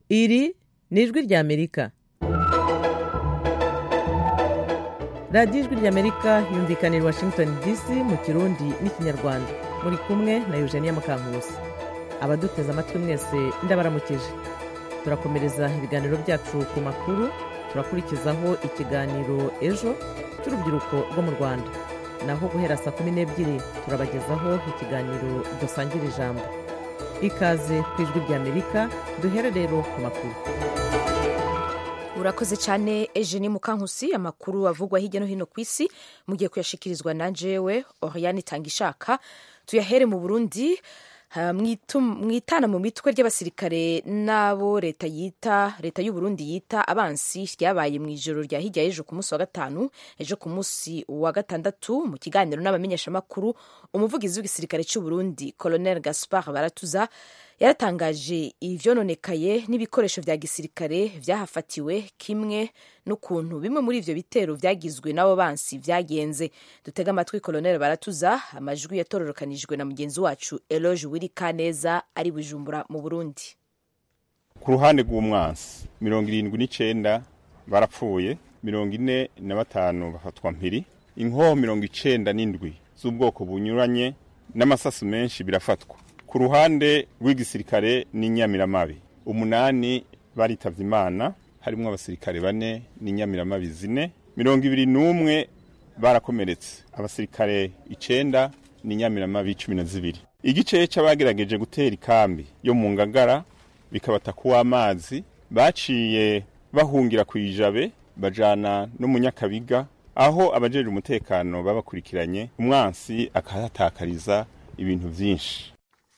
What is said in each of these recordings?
Iri ni ijwi ry'Amerika. radiyo ijwi ry'Amerika yumvikanira Washington DC mu Kirundi n'Ikinyarwanda. Muri kumwe na Eugenia Mukankusi. Abaduteze amatwi mwese ndabaramukije. Turakomereza ibiganiro byacu ku makuru. Turakurikizaho ikiganiro ejo cy'urubyiruko rwo mu Rwanda. Naho guhera saa 12 turabagezaho ikiganiro dusangira ijambo. Ikaze ku ijwi ry'Amerika, duhere rero ku makuru. Urakoze cyane Eugenie Mukankusi. Amakuru avugwa hirya no hino ku isi mugiye kuyashikirizwa na jewe Oriane Tangishaka. Tuyahere mu Burundi. Mwitana mu mitwe ry'abasirikare nabo leta y'u Burundi yita abansi ryabaye mu ijoro rya hirya ejo ku munsi wa gatanu, ejo ku munsi wa gatandatu. Mu kiganiro n'abamenyesha makuru, umuvugizi w'igisirikare cy'u Burundi Colonel Gaspard Baratuza yaratangaje ivyononekaye n'ibikoresho vya gisirikare vyahafatiwe, kimwe n'ukuntu bimwe muri ivyo bitero vyagizwe n'abo bansi vyagenze. Dutega amatwi Colonel Baratuza, amajwi yatororokanijwe na mugenzi wacu Eloge Wirikaneza ari Bujumbura mu Burundi. Ku ruhande rw'umwansi 79 barapfuye, 45 bafatwa mpiri, inkoho 97 z'ubwoko bunyuranye n'amasasu menshi birafatwa. Ku ruhande rw'igisirikare n'inyamiramabi 8 baritavye Imana, harimo abasirikare 4 n'inyamiramabi 4, 21 barakomeretse, abasirikare 9 n'inyamiramabi 12. Igice c'abagerageje gutera ikambi yo mu Ngagara bikabata kuwa amazi baciye bahungira ku Ijabe bajana no mu Nyakabiga, aho abajeje umutekano babakurikiranye, umwansi akahatakariza ibintu vyinshi.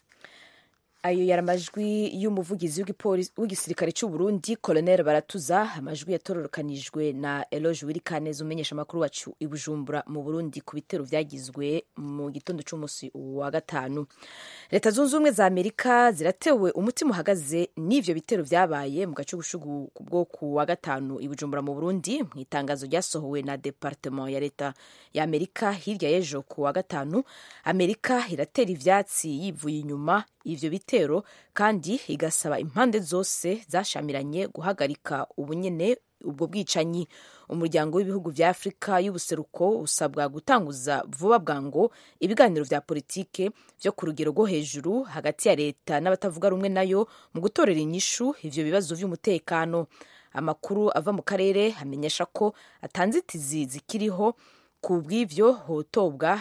Ayo yaramajwi y'umuvugizi w'igisirikare cy'u Burundi Colonel Baratuza, amajwi yatororokanijwe na Eloge Wirikaneza umenyesha makuru wacu i Bujumbura mu Burundi ku bitero vyagizwe mu gitondo cy'umunsi wa gatanu. Leta zunze ubumwe za Amerika ziratewe umutima uhagaze n'ivyo bitero vyabaye mu gacugushugu kubwo ku wa gatanu i Bujumbura mu Burundi. Mu itangazo ryasohowe na Departement ya Leta ya Amerika hirya y'ejo ku wa gatanu, Amerika iratera ivyatsi yivuye inyuma ivyo bitero kandi igasaba impande zose zashamiranye guhagarika ubunyene ubwo bwicanyi. Umuryango w'ibihugu vya Afrika y'ubuseruko usabwa gutanguza vuba bwango ibiganiro vya politike vyo ku rugero rwo hejuru hagati ya leta n'abatavuga rumwe nayo mu gutorera inyishu ivyo bibazo vy'umutekano. Amakuru ava mu karere amenyesha ko atanzitizi zikiriho ku bw'ivyo hotobwa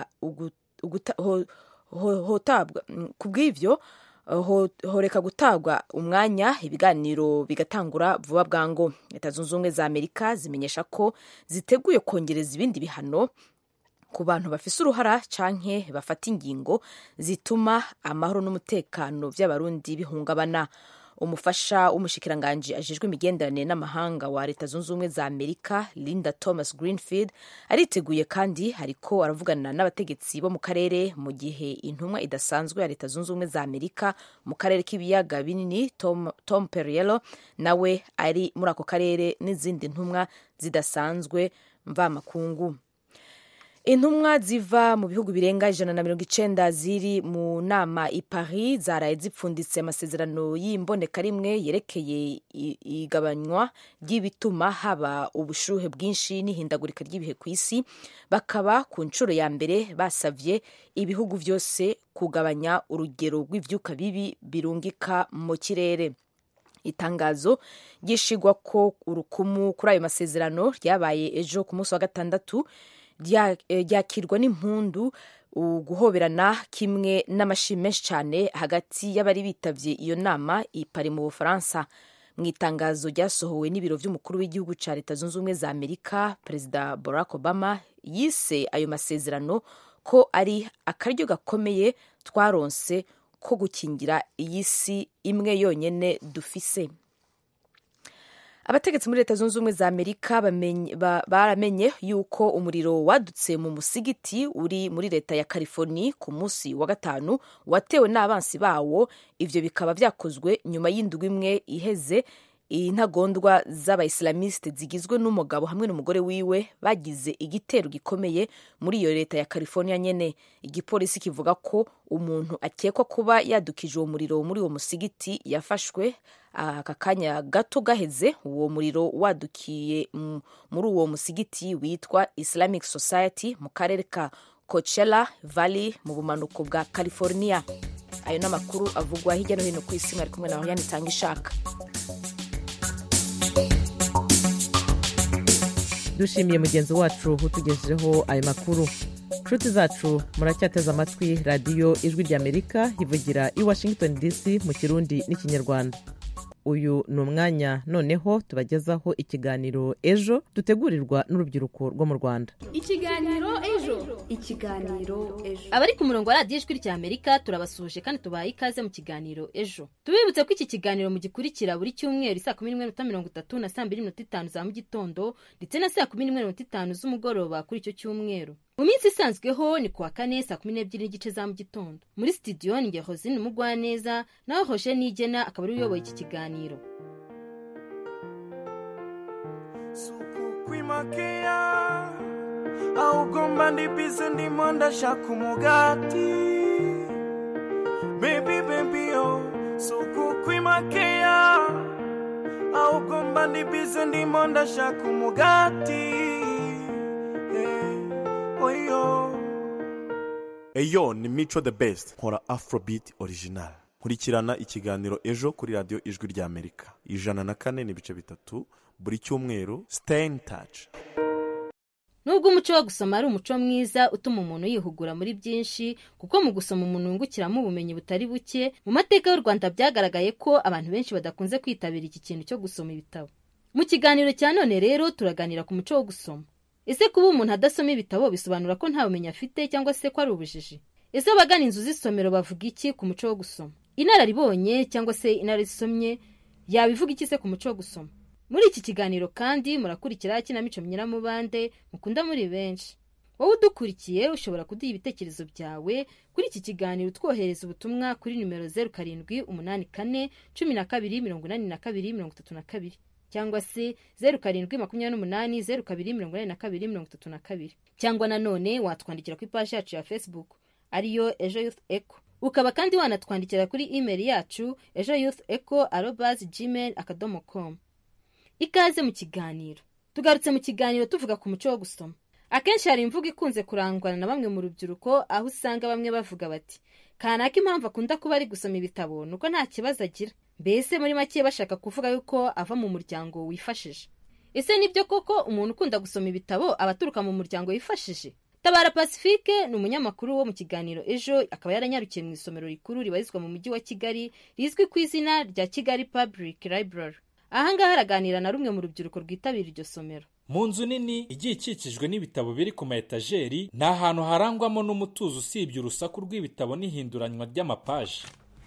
kubw'ivyo horeka gutabwa umwanya ibiganiro bigatangura vuba bwango. Leta zunze ubumwe za Amerika zimenyesha ko ziteguye kongereza ibindi bihano ku bantu bafise uruhara canke bafata ingingo zituma amahoro n'umutekano vy'abarundi bihungabana. Umufasha w'umushikiranganje ajejwe imigenderanire n'amahanga wa Leta zunze ubumwe za Amerika Linda Thomas Greenfield ariteguye kandi ariko aravugana n'abategetsi bo mu karere, mu gihe intumwa idasanzwe ya Leta zunze ubumwe za Amerika mu karere k'ibiyaga binini Tom Perriello nawe ari muri ako karere n'izindi ntumwa zidasanzwe mvamakungu. Intumwa ziva mu bihugu birenga 190 ziri mu nama i Paris zaraye zipfunditse amasezerano y'imboneka rimwe yerekeye igabanywa ry'ibituma haba ubushuhe bwinshi n'ihindagurika ry'ibihe ku isi. Bakaba ku nshuro ya mbere basavye ibihugu vyose kugabanya urugero rw'ivyuka bibi birungika mu kirere. Itangazo ryishigwa ko urukumu kuri ayo masezerano ryabaye ejo ku munsi wa gatandatu, ryakirwa n'impundu, guhoberana kimwe n'amashimwe menshi cyane hagati y'abari bitavye iyo nama i Paris mu Bufaransa. Mu itangazo ryasohowe n'ibiro vy'umukuru w'igihugu ca Leta zunze ubumwe za Amerika, Perezida Barack Obama yise ayo masezerano ko ari akaryo gakomeye twaronse ko gukingira iyi si imwe yonyene dufise. Abategetsi muri Leta zunze ubumwe za Amerika baramenye yuko umuriro wadutse mu musigiti uri muri leta ya California ku munsi wa gatanu watewe n'abansi bawo. Ivyo bikaba vyakozwe nyuma y'indwi imwe iheze intagondwa z'abayisilamiste zigizwe n'umugabo hamwe n'umugore wiwe bagize igitero gikomeye muri iyo leta ya California nyene. Igipolisi kivuga ko umuntu akekwa kuba yadukije uwo muriro muri uwo musigiti yafashwe aka kanya gato gaheze. Uwo muriro wadukiye muri uwo musigiti witwa Islamic Society mu karere ka Coachella Valley mu bumanuko bwa California. Ayo n'amakuru avugwa hirya no hino ku isi. Mwari kumwe na Oriane Itangishaka. Dushimiye mugenzi wacu utugejejeho ayo makuru. Nshuti zacu muracyateze amatwi radiyo Ijwi ry'Amerika ivugira i Washington DC mu Kirundi n'ikinyarwanda. Uyu ni umwanya noneho tubagezaho ikiganiro ejo dutegurirwa n'urubyiruko rwo mu Rwanda. Ikiganiro ejo. Abari ku murongo wa radiyo Ijwi ry'Amerika turabasuhuje kandi tubaye ikaze mu kiganiro ejo. Tubibutse ko iki kiganiro mugikurikira buri cyumweru saa 11:30 na saa 2:05 za mu gitondo ndetse na saa 11:05 z'umugoroba kuri icyo cyumweru. Mu minsi isanzweho ni kuwa kane saa 12:30 za mu gitondo. Muri studio ni Rosine Mugwaneza naho Roger Nigena akaba ari uyoboye iki kiganiro. Sukukwimakea ahugomba ndibize ndimo ndashaka umugati baby oh sukukwimakea ahugomba ndibize ndimo ndashaka umugati Eyo ni Mico the Best nkora Afrobeat original. Kurikirana ikiganiro ejo kuri radio Ijwi ry'Amerika 104.3 buri cyumweru. Stay in touch. Nubwo umuco wo gusoma ari umuco mwiza utuma umuntu yihugura muri byinshi, kuko mu gusoma umuntu yungukiramo ubumenyi butari buke, mu mateka y'u Rwanda byagaragaye ko abantu benshi badakunze kwitabira iki kintu cyo gusoma ibitabo. Mu kiganiro cya none rero turaganira ku muco wo gusoma. Ese kuba umuntu adasoma ibitabo bisobanura ko nta bumenyi afite cyangwa se ko ari ubujiji? Ese abagana inzu z'isomero bavuga iki ku muco wo gusoma? Inararibonye cyangwa se inarisomye yabivuga iki se ku muco wo gusoma? Muri iki kiganiro kandi murakurikira Kinamico Myiramubande mukunda muri benshi. Wowe udukurikiye ushobora kuduha ibitekerezo byawe kuri iki kiganiro twohereza ubutumwa kuri numero 0784 1282 cyangwa se 0728 cyangwa nanone watwandikira ku ipaji yacu ya Facebook ariyo Ejo Youth Echo. Ukaba kandi wanatwandikira kuri email yacu ejoyouthecho@gmail.com. Ikaze mu kiganiro. Tugarutse mu kiganiro tuvuga ku muco wo gusoma. Akenshi hari imvugo ikunze kurangwana na bamwe mu rubyiruko, aho usanga bamwe bavuga bati kanaka impamvu akunda kuba ari gusoma ibitabo nuko nta kibazo agira. Mbese muri make bashaka kuvuga yuko ava mu muryango wifashije. Ese nibyo koko umuntu ukunda gusoma ibitabo abaturuka mu muryango wifashije? Tabara Pacifique ni umunyamakuru wo mu kiganiro ejo, akaba yaranyarukiye mu isomero rikuru ribarizwa mu mujyi wa Kigali rizwi ku izina rya Kigali Public Library. Ahangaha araganira na rumwe mu rubyiruko rwitabira iryo somero. Mu nzu nini igiye ikikijwe n'ibitabo biri ku maetajeri, ni ahantu harangwamo n'umutuzo usibye urusaku rw'ibitabo n'ihinduranywa ry'amapaji.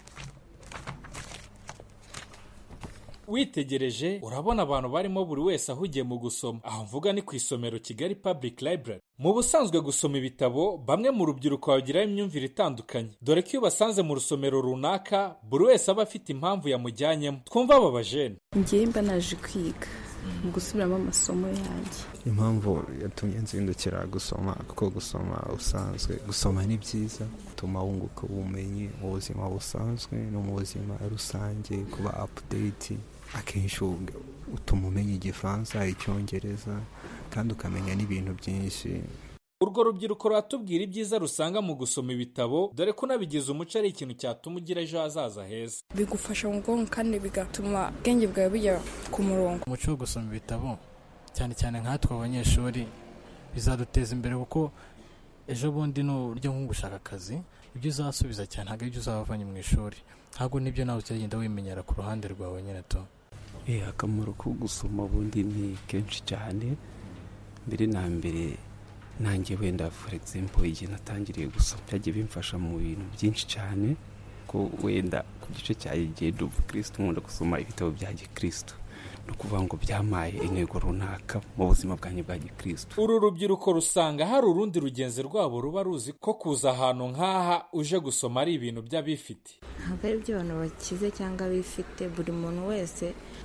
Witegereje urabona abantu barimo buri wese ahugiye mu gusoma. Aho mvuga ni ku isomero Kigali Public Library. Mu busanzwe gusoma ibitabo bamwe mu rubyiruko bagira imyumvire itandukanye, dore ko iyo basanze mu rusomero runaka buri wese aba afite impamvu yamujyanyemo. Twumva aba bajene. Ngiye mba naje kwiga gusubiramo amasomo yanjye. Impamvu yatumye nzindukira gusoma, kuko gusoma usanzwe gusoma ni byiza, bituma wunguka ubumenyi mu buzima busanzwe no mu buzima rusange, kuba update. Akenshi utuma umenya Igifaransa, Icyongereza kandi ukamenya n'ibintu byinshi. Urwo rubyiruko ratubwira ibyiza rusanga mu gusoma ibitabo, dore ko nabigize umuco ari ikintu cyatuma ugira ejo hazaza heza. Bigufasha mu bwonko kandi bigatuma ubwenge bwawe bujya ku murongo. Umuco wo gusoma ibitabo cyane cyane nkatwe abanyeshuri bizaduteza imbere, kuko ejo bundi n'uburyo nko gushaka akazi ibyo uzasubiza cyane ntabwo ibyo uzavanye mu ishuri, ahubwo nibyo nawe uzagenda wimenyera ku ruhande rwawe nyine to. Akamaro ko gusoma bundi ni kenshi cyane. Mbere na mbere nanjye wenda for example igihe natangiriye gusoma byagiye bimfasha mu bintu byinshi cyane, ko wenda ku gice cyaje Gendo Kristo nkunda gusoma ibitabo bya Gikristo, no kuvuga ngo byamaye intego runaka mu buzima bwanjye bwa Gikristo. Uru rubyiruko rusanga hari urundi rugenzi rwabo ruba ruzi ko kuza ahantu nk'aha uje gusoma ari ibintu by'abifite. Ntabwo ari iby'abantu bakize cyangwa bifite, buri muntu wese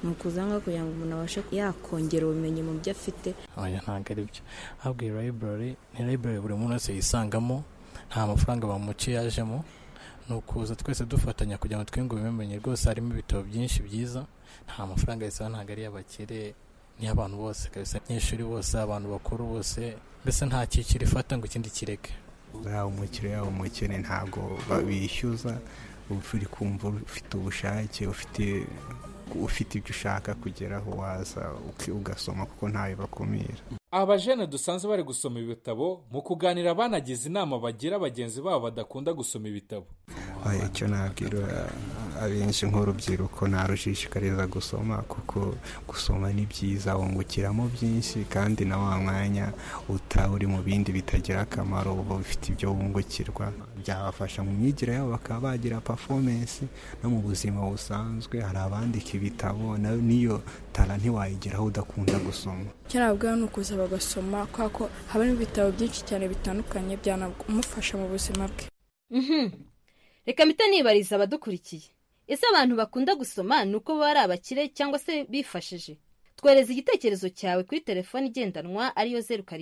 ni ukuzanga kugira ngo umuntu abashe yakongera ubumenyi mu byo afite. Oya ntabwo ari byo, ahubwo iyi library ni library buri muntu wese yisangamo, nta mafaranga bamuciye yajemo, ni ukuza twese dufatanya kugira ngo twiyungure ubumenyi. Rwose harimo ibitabo byinshi byiza, nta mafaranga yisaba, ntabwo ari iy'abakire, ni abantu bose kabisa, abanyeshuri bose, abantu bakuru bose, mbese nta cyiciro ifata ngo ikindi kireke. Yaba umukire yaba umukene ntabwo babishyuza, uri kumva ufite ubushake, ufite ibyo ushaka kugeraho waza ugasoma kuko ntawe bakumira. Abajene dusanzwe bari gusoma ibitabo, mu kuganira banagize inama bagira bagenzi babo badakunda gusoma ibitabo. Icyo nabwira abenshi nk'urubyiruko narushishikariza gusoma, kuko gusoma ni byiza, wungukiramo byinshi, kandi na wa mwanya uri mu bindi bitagira akamaro uba ufite ibyo wungukirwa, byabafasha mu myigire yabo, bakaba bagira performance no mu buzima busanzwe. Hari abandika ibitabo, niyo tara ntiwayigeraho udakunda gusoma. Icyo nabwira ni ukuza bagasoma, kuko habamo ibitabo byinshi cyane bitandukanye byanamufasha mu buzima bwe. Reka mpita nibariza abadukurikiye, ese abantu bakunda gusoma ni uko baba ari abakire cyangwa se bifashije? Twohereza igitekerezo cyawe kuri telefoni igendanwa ariyo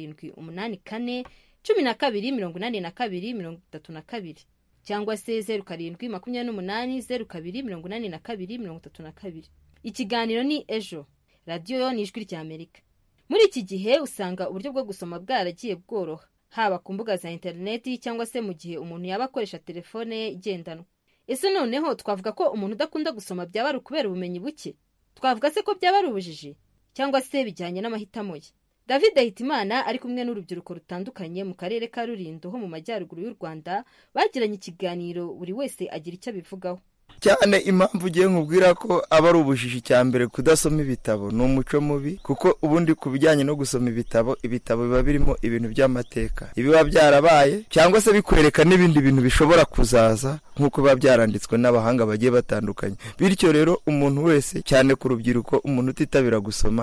0784128232 cyangwa se 0728028232. Ikiganiro ni Ejo, radiyo ni Ijwi ry'Amerika. Muri iki gihe usanga uburyo bwo gusoma bwaragiye bworoha, haba ku mbuga za interineti cyangwa se mu gihe umuntu yaba akoresha telefone ye igendanwa. Ese noneho twavuga ko umuntu udakunda gusoma byaba ari ukubera ubumenyi buke? Twavuga se ko byaba ari ubujiji cyangwa se bijyanye n'amahitamo ye? David Hitimana ari kumwe n'urubyiruko rutandukanye mu karere ka Rulindo ho mu majyaruguru y'u Rwanda bagiranye ikiganiro, buri wese agira icyo abivugaho. Cyane impamvu ugiye nkubwira ko aba ari ubujiji cya mbere kudasoma ibitabo ni umuco mubi, kuko ubundi ku bijyanye no gusoma ibitabo biba birimo ibintu by'amateka ibiba byarabaye, cyangwa se bikwereka n'ibindi bintu bishobora kuzaza nk'uko biba byaranditswe n'abahanga bagiye batandukanye. Bityo rero umuntu wese, cyane ku rubyiruko, umuntu utitabira gusoma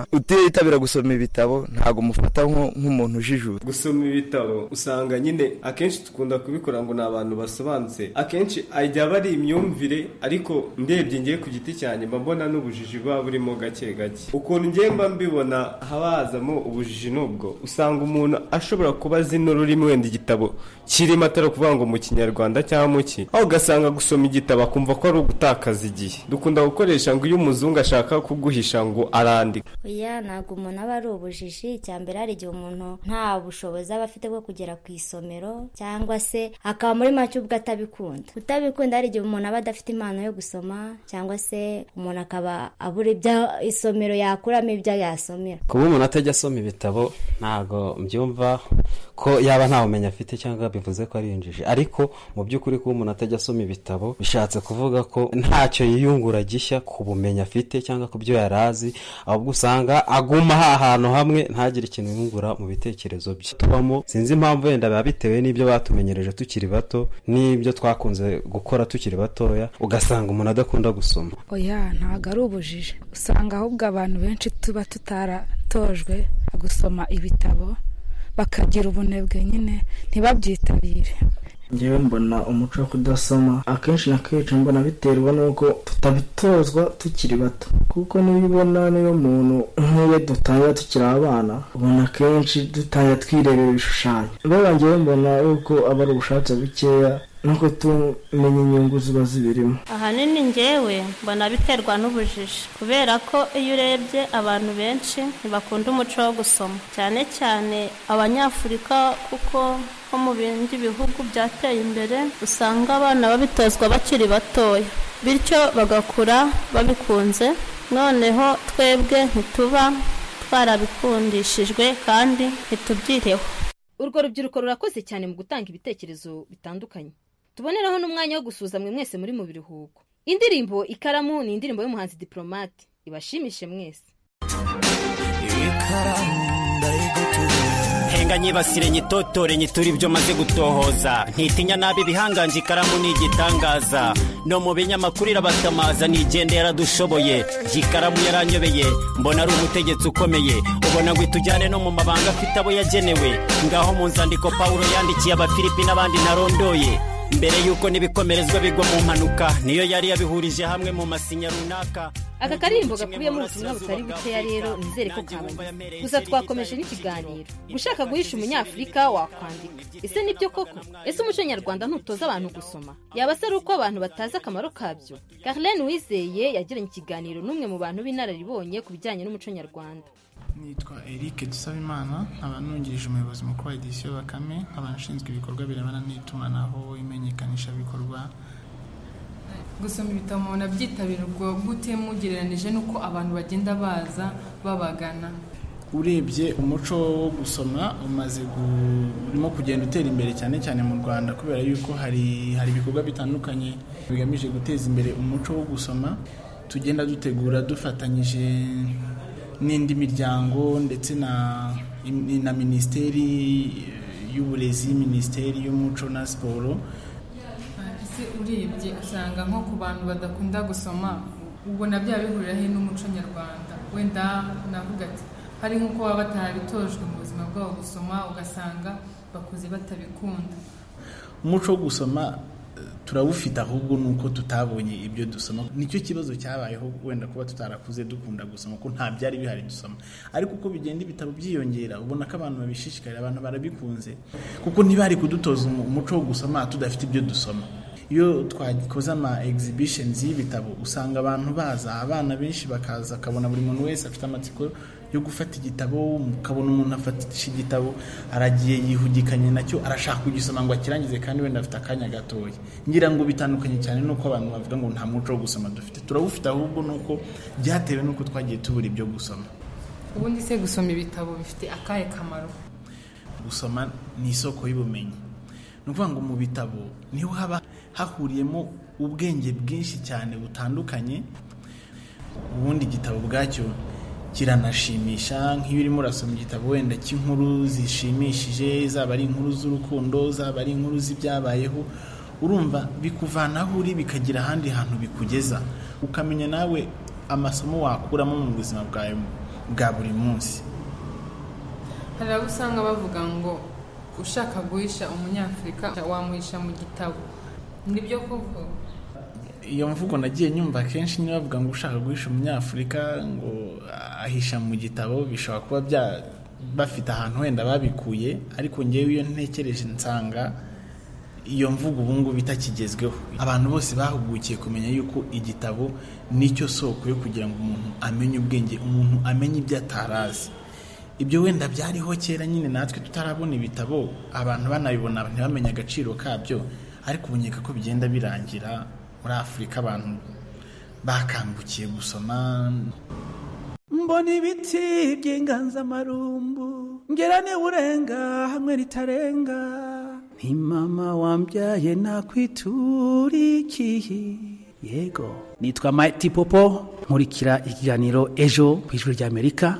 ibitabo ntago mufata nk'umuntu ujijutse. Gusoma ibitabo usanga nyine akenshi tukunda kubikora ngo n'abantu basobanutse, akenshi ajya bari imyumvire, ariko ndebye ngiye ku giti cyane mbona n'ubujiji bwa burimo gake gake. Ukuntu ngiye mba mbibona habazamo ubujiji nubwo usanga umuntu ashobora kuba azi n'ururimi wenda igitabo kirimo atari kuvuga ngo mu Kinyarwanda cyangwa mu ki, aho ugasanga gusoma igitabo akumva ko ari ugutakaza igihe. Dukunda gukoresha ngo iyo umuzungu ashaka kuguhisha ngo arandika. Oya, ntabwo umuntu aba ari ubujiji. Cyambere hari igihe umuntu nta bushobozi aba afite bwo kugera ku isomero, cyangwa se akaba muri make ubwo utabikunda. Hari igihe umuntu aba adafite impano yo gusoma, cyangwa se umuntu akaba abura ibyo isomero yakuramo ibyo yasomera. Kuba umuntu atajya asoma ibitabo ntago mbyumva ko yaba nta bumenyi afite cyangwa bivuze ko ari injiji, ariko mu by'ukuri kuba umuntu atajya asoma ibitabo bishatse kuvuga ko ntacyo yiyungura gishya ku bumenyi afite cyangwa ku byo yarazi, ahubwo usanga aguma ahantu hamwe ntagire ikintu yiyungura mu bitekerezo bye. Tubamo sinzi impamvu wenda biba bitewe n'ibyo batumenyereje tukiri bato n'ibyo twakunze gukora tukiri batoya, ugasanga umuntu adakunda gusoma. Oya, ntabwo ari ubujiji. Usanga ahubwo abantu benshi tuba tutaratojwe gusoma ibitabo, bakagira ubunebwe nyine ntibabyitabire. Njyewe mbona umuco wo kudasoma akenshi na kenshi mbona biterwa n'uko tutabitozwa tukiri bato, kuko nibibona niyo muntu nk'iyo dutangira tukiri abana ubona kenshi dutangira twirebera ibishushanyo. Rero njyewe mbona yuko aba ari ubushake bukeya nuko tumenya inyungu ziba zibirimo. Ahanini njyewe mbona biterwa n'ubujiji, kubera ko iyo urebye abantu benshi ntibakunda umuco wo gusoma, cyane cyane abanyafurika, kuko nko mu bindi bihugu byateye imbere usanga abana babitozwa bakiri batoya, bityo bagakura babikunze. Noneho twebwe ntituba twarabikundishijwe kandi ntitubyiteho. Urwo rubyiruko rurakoze cyane mu gutanga ibitekerezo bitandukanye. Tuboneraho n'umwanya wo gusuza mwe mwese muri mu biruhuko. Indirimbo Ikaramu ni indirimbo y'umuhanzi Diplomate, ibashimishe mwese. Henga nyibasire nyitotore nyitura ibyo maze gutohoza, ntitinya nabi bihanganje. Ikaramu ni igitangaza, no mu binyamakuru irabatamaza, nigendera dushoboye. Ikaramu yaranyobeye, mbona ari umutegetsi ukomeye, ubona ngo itujyane no mu mabanga afite abo yagenewe. Ngaho mu nzandiko Paulo yandikiye Abafilipi n'abandi narondoye, mbere yuko n'ibikomerezwa bigwa mu mpanuka, niyo yari yabihurije hamwe mu masinya runaka. aka karirimbo gakubiyemo ubutumwa butari bukeya rero nizere ko kabanyuze. Gusa twakomeje n'ikiganiro gushaka guhisha umunyafurika wakwandika. Ese nibyo koko? Ese umuco nyarwanda ntutoza abantu gusoma? Yaba se ari uko abantu batazi akamaro kabyo? Carlene Wizeye yagiranye ikiganiro n'umwe mu bantu b'inararibonye ku bijyanye n'umuco nyarwanda. Nitwa Eric Dusabimana, nkaba nungirije umuyobozi mukuru wa Edition Bakame, nkaba nshinzwe ibikorwa birebana n'itumanaho, imenyekanisha bikorwa. Gusoma ibitabo mubona byitabirwa gute mugereranije n'uko abantu bagenda baza babagana? Urebye umuco wo gusoma urimo kugenda utera imbere cyane cyane mu Rwanda, kubera yuko hari ibikorwa bitandukanye bigamije guteza imbere umuco wo gusoma tugenda dutegura dufatanyije n'indi miryango ndetse na Minisiteri y'Uburezi, Minisiteri y'Umuco na Siporo. Ese urebye usanga nko ku bantu badakunda gusoma ubona bya bihurira he n'umuco nyarwanda? Wenda navuga ati hari nk'uko baba batarabitojwe mu buzima bwabo gusoma ugasanga bakuze batabikunda. Umuco wo gusoma turawufite, ahubwo nuko tutabonye ibyo dusoma. Nicyo kibazo cyabayeho, wenda kuba tutarakuze dukunda gusoma ko nta byari bihari dusoma, ariko uko bigenda ibitabo byiyongera ubona ko abantu babishishikarira, abantu barabikunze, kuko ntibari kudutoza umuco wo gusoma tudafite ibyo dusoma. Iyo twakoze ama exhibitions y'ibitabo usanga abantu baza, abana benshi bakaza, akabona buri muntu wese afite amatsiko yo gufata igitabo, ukabona umuntu afatisha igitabo aragiye yihugikanye nacyo, arashaka kugisoma ngo akirangize kandi wenda afite akanya gatoya. Ngira ngo bitandukanye cyane nuko abantu bavuga ngo nta muco wo gusoma dufite. Turawufite, ahubwo nuko byatewe nuko twagiye tubura ibyo gusoma. Ubundi se gusoma ibitabo bifite akahe kamaro? Gusoma ni isoko y'ubumenyi. Ni ukuvuga ngo mu bitabo niho haba hahuriyemo ubwenge bwinshi cyane butandukanye. Ubundi igitabo bwacyo kiranashimisha, nk'iyo urimo urasoma igitabo wenda cy'inkuru zishimishije, zaba ari inkuru z'urukundo, zaba ari inkuru z'ibyabayeho, urumva bikuvana aho uri bikagira ahandi hantu bikugeza, ukamenya nawe amasomo wakuramo mu buzima bwawe bwa buri munsi. Hari abo usanga bavuga ngo ushaka guhisha umunyafurika wamuhisha mu gitabo. Nibyo koko? Iyo mvugo nagiye nyumva kenshi nyine bavuga ngo ushaka guhisha umunyafurika ngo ahisha mu gitabo. Bishobora kuba bafite ahantu wenda babikuye, ariko ngewe iyo ntekereje nsanga iyo mvugo ubu ngubu itakigezweho. Abantu bose bahugukiye kumenya yuko igitabo nicyo soko yo kugira ngo umuntu amenye ubwenge, umuntu amenye ibyo atarazi. Ibyo wenda byariho kera nyine natwe tutarabona ibitabo, abantu banabibona ntibamenye agaciro kabyo, ariko ubunyeka ko bigenda birangira muri Afurika abantu bakangukiye gusoma. Mbona ibiti by'inganzamarumbu ngerane urenga hamwe ritarenga, ni mama wambyaye nakwiturikiye. Yego, nitwa Mighty Popo, nkurikira ikiganiro Ejo ku Ijwi ry'Amerika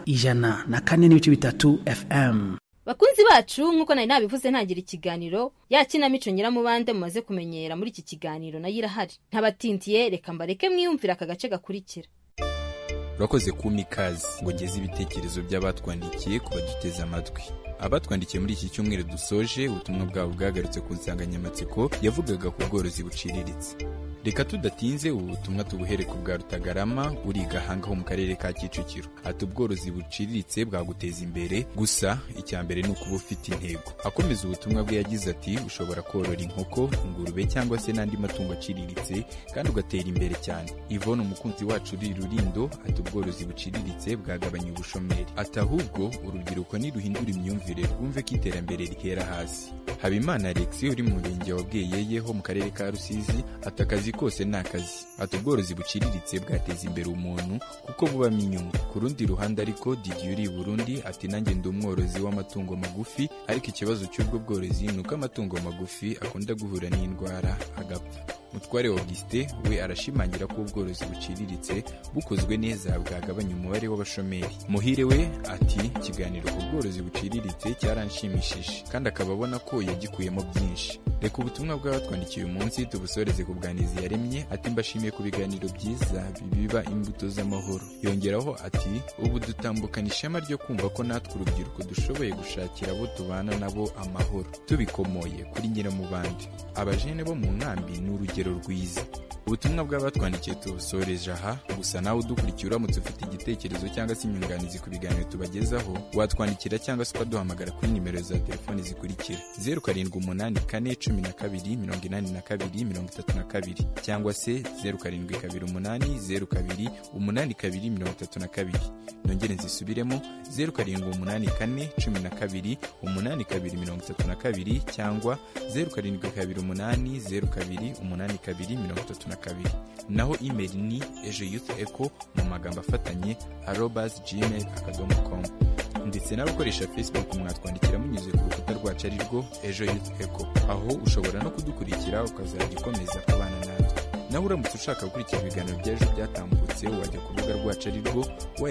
104.3 FM. Bakunzi bacu, nkuko nari nabivuze ntagira ikiganiro, yakinamico Nyiramubande mumaze kumenyera muri iki kiganiro nayo irahari. Ntabatintiye, reka mbareke mwiyumvira aka gace gakurikira. Urakoze kumikazi ngo ngeze ibitekerezo by'abatwandikiye kuba duteze amatwi. Abatwandikiye muri iki cyumweru dusoje, ubutumwa bwabo bwagarutse ku nsanganyamatsiko yavugaga ku bworozi buciriritse. Reka tudatinze ubu butumwa tubuhere ku bwa Rutagarama uri Gahanga ho mu karere ka Kicukiro. Ati ubworozi buciriritse bwaguteza imbere, gusa icyambere ni ukuba ufite intego. Akomeza ubutumwa bwe yagize ati ushobora korora inkoko, ingurube cyangwa se n'andi matungo aciriritse kandi ugatera imbere cyane. Yvonne umukunzi wacu uri Rulindo ati ubworozi buciriritse bwagabanya ubushomeri. Ati ahubwo urubyiruko niruhindura imyumvire rwumve ko iterambere rihera hasi. Habimana Alex uri mu murenge wa Bweyeye ho mu karere ka Rusizi ati akazi kose ni akazi. Ati ubworozi buciriritse bwateza imbere umuntu kuko bubamo inyungu. Ku rundi ruhande ariko Didier uri Burundi ati nanjye ndi umworozi w'amatungo magufi, ariko ikibazo cy'ubwo bworozi ni uko amatungo magufi akunda guhura n'indwara agapfa. Mutware Auguste we arashimangira ko ubworozi buciriritse bukozwe neza bwagabanya umubare w'abashomeri. Muhire we ati ikiganiro ku bworozi buciriritse cyaranshimishije kandi akababona ko yagikuyemo byinshi. Reka ubutumwa bw'abatwandikiye uyu munsi tubusoreze ku bwanizi yaremye ati mbashimiye ku biganiro byiza bibiba imbuto z'amahoro. Yongeraho ati ubu dutambukana ishema ryo kumva ko natwe urubyiruko dushoboye gushakira abo tubana nabo amahoro tubikomoye kuri Nyiramubande. Abajene bo mu nkambi ni urugero rwiza. ubutumwa bw'abatwandikiye tubusoreje aha, gusa nawe udukurikiye uramutse ufite igitekerezo cyangwa se inyunganizi ku biganiro tubagezaho watwandikira cyangwa se ukaduhamagara kuri nimero za telefoni zikurikira 0788828232 cyangwa se 0728028232. nongere nzisubiremo 0788828232 cyangwa 0728028232. naho email ni ejoyouthecho mu magambo afatanye @gmail.com. ndetse n'abakoresha Facebook mwatwandikira munyuze ku rukuta rwacu ari rwo Ejo Youth Echo. aho ushobora no kudukurikira ukazajya ukomeza kubana natwe. nawe uramutse ushaka gukurikira ibiganiro by'ejo byatambutse wajya ku rubuga rwacu ari rwo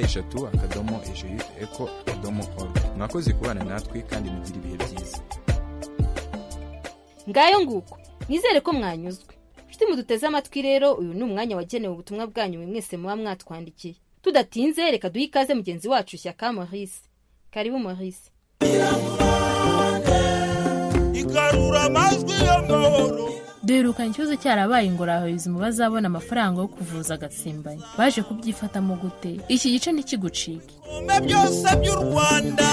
wa@ejoyouthecho.org. mwakoze kubana natwe kandi mugire ibihe byiza. ngayo nguko nizere ko mwanyuzwe. nshuti muduteze amatwi rero, uyu ni umwanya wagenewe ubutumwa bwanyu mwese muba mwatwandikiye. tudatinze reka duhe ikaze mugenzi wacu Shyaka Maurice. karibu Maurice. ikarura amajwi y'amahoro. duherukanye ikibazo cyarabaye ngo abayobozi mu bazabona amafaranga yo kuvuza agatsimbanyi baje kubyifatamo gute? iki gice ntikigucike. byose by'u Rwanda.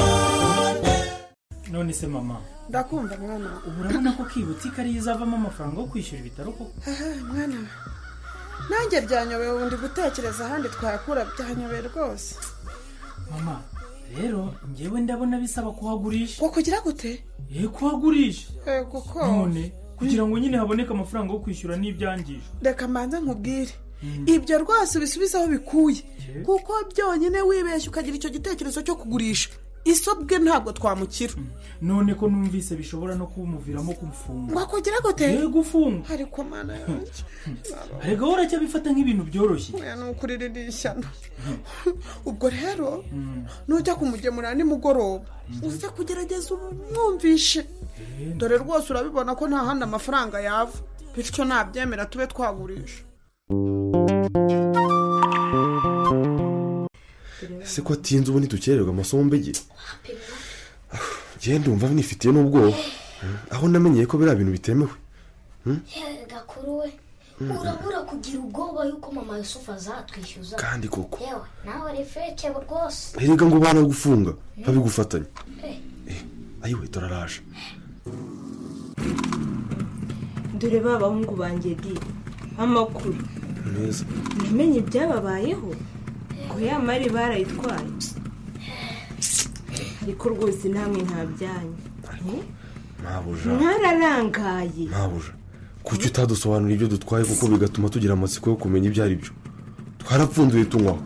none se mama, ndakumva mwana. ubu urabona ko kibutike ariyo izavamo amafaranga yo kwishyura ibitaro koko? mwana nanjye byanyobeye, ubundi gutekereza ahandi twayakura byanyobeye rwose. mama rero njyewe ndabona bisaba kuhagurisha. ko kugira gute? kuhagurisha. kuko none kugira ngo nyine haboneke amafaranga yo kwishyura n'ibyangije. reka mbanza nkubwire ibyo rwose ubisubize aho bikuye, kuko byonyine wibeshye ukagira icyo gitekerezo cyo kugurisha isobwe ntabwo twamukira. none ko numvise bishobora no kumuviramo kumfunga. ngo kugira gute? gufunga. ariko mana yanjye arega wowe uracyabifata nk'ibintu byoroshye. oya ni ukuri riri ishyano. ubwo rero nujya kumugemurira nimugoroba uze kugerageza umwumvishe. dore rwose urabibona ko nta handi amafaranga yava, bityo nabyemera tube twagurisha. ese ko atinze ubu ntitukererwa amasomo mbege? genda umva nifitiye n'ubwoba, aho namenyeye ko biriya bintu bitemewe. gakuru we urabura kugira ubwoba yuko mama Yusufu azatwishyuza. kandi koko yewe nawe refeke rwose. erega ngo bana gufunga babigufatanya. ayiwe turaraje. dore ba bahungu banjye di amakuru neza. namenye ibyababayeho ko ya mari barayitwaye, ariko rwose namwe ntabyanyu. mabuja mwararangaye. mabuja kuki utadusobanura ibyo dutwaye kuko bigatuma tugira amatsiko yo kumenya ibyo ari byo? twarapfunduye tunywaho.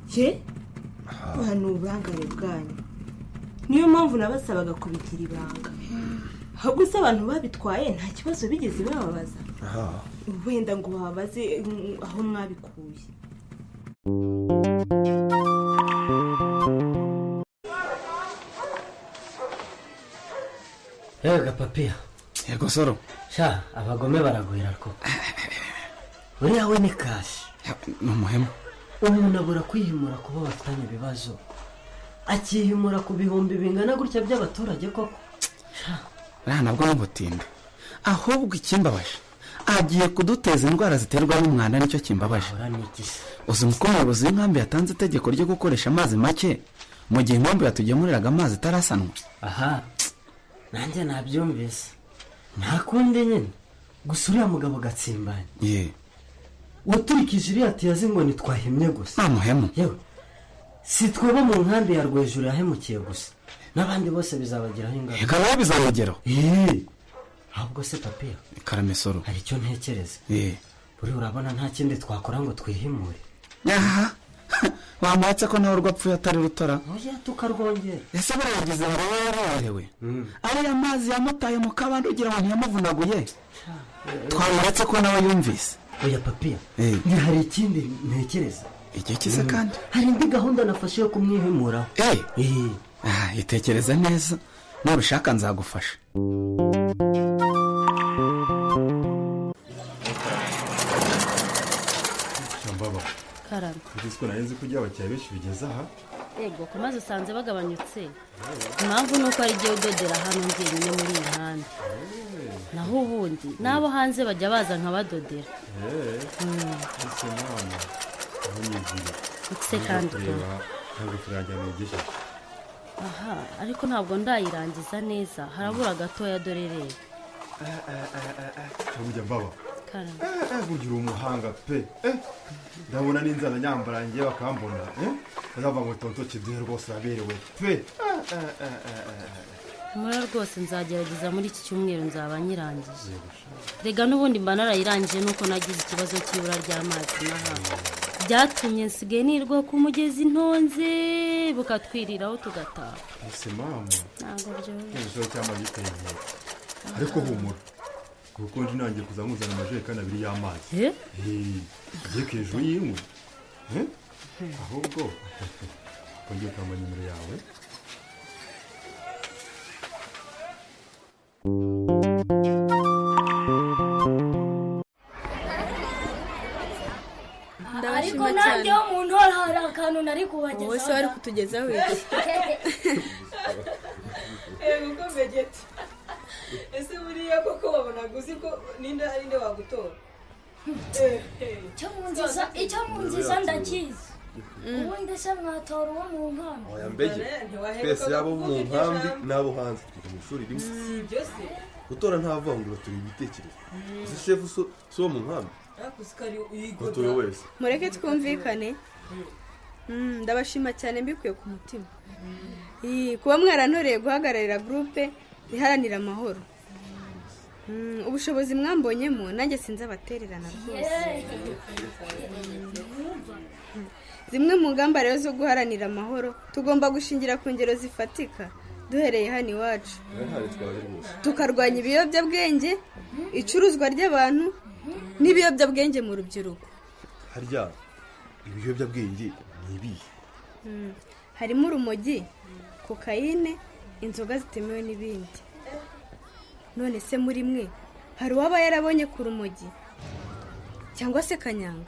hano ubangare bwanyu niyo mpamvu nabasabaga kubigira ibanga. ahubwo se abantu babitwaye nta kibazo bigeze bababaza? wenda ngo babaze aho mwabikuye. yego papiya. yego soro. sha abagome baragwira koko. uriya we ni kashi. ni umuhemu. umuntu abura kwihimura kuba bafitanye ibibazo, akihimura ku bihumbi bingana gutya by'abaturage koko. ntabwo n'ubutinde, ahubwo ikimbabaje agiye kuduteza indwara ziterwa n'umwanda, nicyo kimbabaje. uzi ko umuyobozi w'inkambi yatanze itegeko ryo gukoresha amazi make mu gihe inkambi yatugemuriraga amazi itarasanwa. aha nanjye nabyumvise, nta kundi nyine. gusa uriya mugabo gatsimbanye waturikije iriya tiyazi ngo ntitwahimye gusa. nta muhemu. yewe si twaba mu nkambi ya Rwejuru yahemukiye gusa, n'abandi bose bizabagiraho ingaruka. reka nawe bizabageraho. ahubwo se papiya karamesoro, hari icyo ntekereza. buriya urabona nta kindi twakora ngo twihimure? aha bamuhatse ko nawe urwapfuye atari rutora. oya tukarwongera. ese barayagize ngo wowe yarorohewe ariya mazi yamutaye mu kabande ugira ngo ntiyamuvunaguye? twamuhatse ko nawe yumvise. oya papiya hari ikindi ntekereza. igihe kize kandi hari indi gahunda nafashe yo kumwihimuraho. itekereza neza, nurushaka nzagufasha. karame ko narenze kujya abakiriya benshi bigeze aha. yego ko maze usanze bagabanyutse. impamvu ni uko ari igihe udodera hano njyenyine muri iyi handi. naho ubundi n'abo hanze bajya baza nkabadodera ese mama aho nyigira se kandi ntabwo turangira nigisha aha ariko ntabwo ndayirangiza neza harabura gatoya dore rero cyangwa mbaba bugira umuhanga pe ndabona n'inzara nyambara ngiye bakambona bazava ngo tonto kiduhe rwose aberewe pe mura rwose nzagerageza muri iki cyumweru nzaba nyirangije rega n'ubundi mba narayirangije nuko nagize ikibazo cy'ibura ry'amazi n'aha byatumye nsigaye nirwa ku mugezi ntonze bukatwiriraho tugataha ese mama ntabwo byoroshye ikibazo cy'amazi giteye ariko humura kuko nje nangiye kuzamuzana amajerekani abiri y'amazi ngiye ku hejuru y'imwe ahubwo kongera ukamba nimero yawe ariko nanjye wo mu ntora hari akantu nari kubagezaho wowe se wari kutugezaho iki kuko vegeti ese buriya koko wabonaga uzi ko ninde wagutora icyo mu nziza ndakizi ubundi se mwatora uwo mu nkambi oya mbege twese yabo mu nkambi n'abo hanze twiga mu ishuri rimwe si ibyo se gutora nta vangura turi ibitekerezo ese shefu si wo mu nkambi gutora wese mureke twumvikane ndabashima cyane mbikuye ku mutima kuba mwarantoreye guhagararira gurupe iharanira amahoro ubushobozi mwambonyemo nanjye sinzi abatererana rwose zimwe mu ngamba rero zo guharanira amahoro tugomba gushingira ku ngero zifatika duhereye hano iwacu tukarwanya ibiyobyabwenge icuruzwa ry'abantu n'ibiyobyabwenge mu rubyiruko harya ibiyobyabwenge ni ibihe harimo urumogi kokayine inzoga zitemewe n'ibindi none se muri mwe hari uwaba yarabonye ku rumogi cyangwa se kanyanga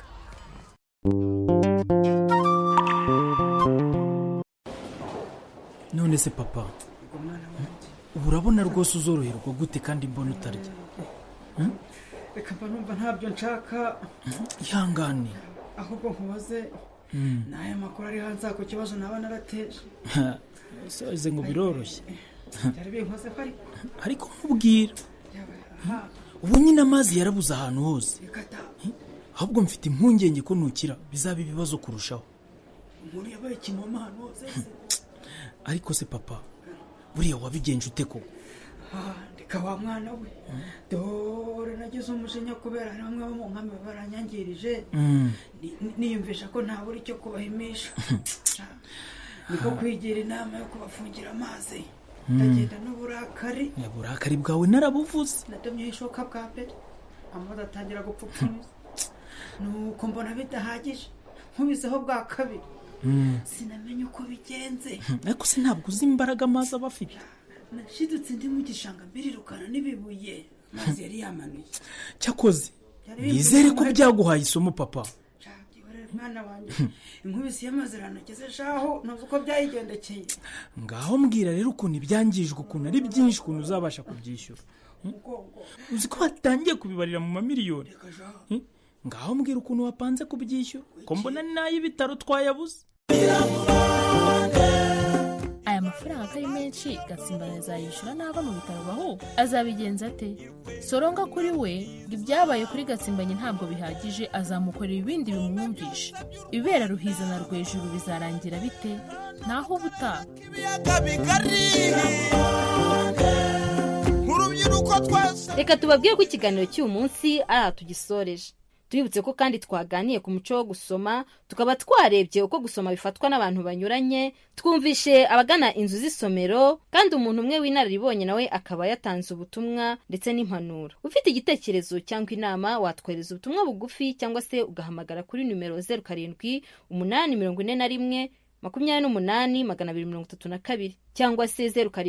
none se papa ubu urabona rwose uzoroherwa gute kandi mbona utarya reka mba numva ntabyo nshaka ihangane ahubwo nkubaze n'aya makuru ari hanze ku kibazo naba narateje soze ngo biroroshye byari binkoze ko ariko nkubwira ubu nyine amazi yarabuze ahantu hose ahubwo mfite impungenge ko nukira bizaba ibibazo kurushaho umuntu yabaye ikinoma ahantu hose ariko se papa buriya wabigenje ute koko reka wa mwana we dore nagize umujinya kubera bamwe bo mu nkambi baranyangirije niyumvisha ko ntabura icyo kubahimisha niko kwigira inama yo kubafungira amazi ndagenda n'uburakari uburakari bwawe narabuvuze nadomyeho ishoka bwa mbere amazi atangira gupfupfumiza nuko mbona bidahagije nkubizeho bwa kabiri sinamenye uko bigenze ariko se ntabwo uzi imbaraga amazi aba afite nashidutse ndi mu gishanga mbirirukana n'ibibuye amazi yari yamanuye cyakoze nizere ko byaguhaye isomo papa mwana wanjye inkubisi y'amazi iranageze shaho ntuzi uko byayigendekeye ngaho mbwira rero ukuntu ibyangijwe ukuntu ari byinshi ukuntu uzabasha kubyishyura uzi ko watangiye kubibarira mu mamiliyoni ngaho mbwira ukuntu wapanze kubyishyura ko mbona ni n'ay'ibitaro twayabuze aya mafaranga ari menshi Gatsimbana azayishyura nava mu bitaro baho azabigenza ate soronga kuri we ibyabaye kuri Gatsimbanye ntabwo bihagije azamukorera ibindi bimwumvisha ibibera Ruhiza na Rwejuru bizarangira bite naho ubutaha reka tubabwire ko ikiganiro cy'uyu munsi ari aha tugisoreje tubibutse ko kandi twaganiye ku muco wo gusoma tukaba twarebye uko gusoma bifatwa n'abantu banyuranye twumvishe abagana inzu z'isomero kandi umuntu umwe w'inararibonye nawe akaba yatanze ubutumwa ndetse n'impanuro ufite igitekerezo cyangwa inama watwohereza ubutumwa bugufi cyangwa se ugahamagara kuri nimero 078841 28,232 cyangwa se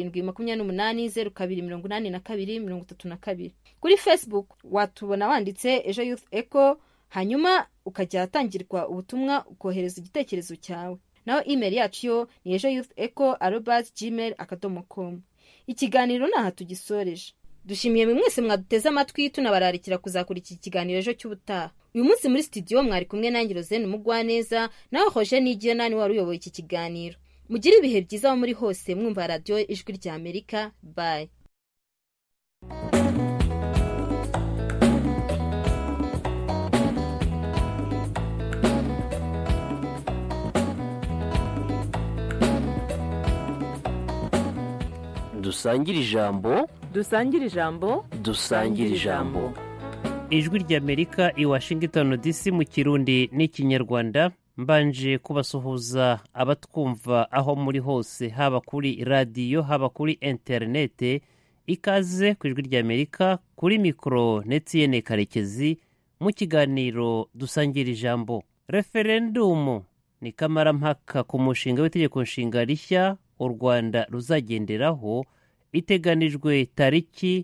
0728028232 kuri Facebook watubona wanditse Ejo Youth Echo hanyuma ukajya atangirwa ubutumwa ukohereza igitekerezo cyawe naho email yacu yo ni ejoyouthecho@gmail.com ikiganiro naha tugisoreje dushimiye mwese mwaduteze amatwi tunabararikira kuzakurikira ikiganiro ejo cy'ubutaha. Uyu munsi muri studio mwari kumwe nanjye Rozene Mugwaneza naho Roger Nigiye nani wari uyoboye iki kiganiro. Mugire ibihe byiza aho muri hose mwumva radio Ijwi rya Amerika. Bye. Dusangire ijambo. Dusangire ijambo. Dusangire ijambo. Ijwi rya Amerika i Washington DC mu Kirundi n'Ikinyarwanda. Mbanje kubasuhuza abatwumva aho muri hose, haba kuri radio haba kuri interinete. Ikaze ku Ijwi rya Amerika kuri mikro Etienne Karekezi mu kiganiro Dusangire ijambo. Referendum ni kamarampaka ku mushinga w'itegeko nshinga rishya u Rwanda ruzagenderaho, iteganijwe tariki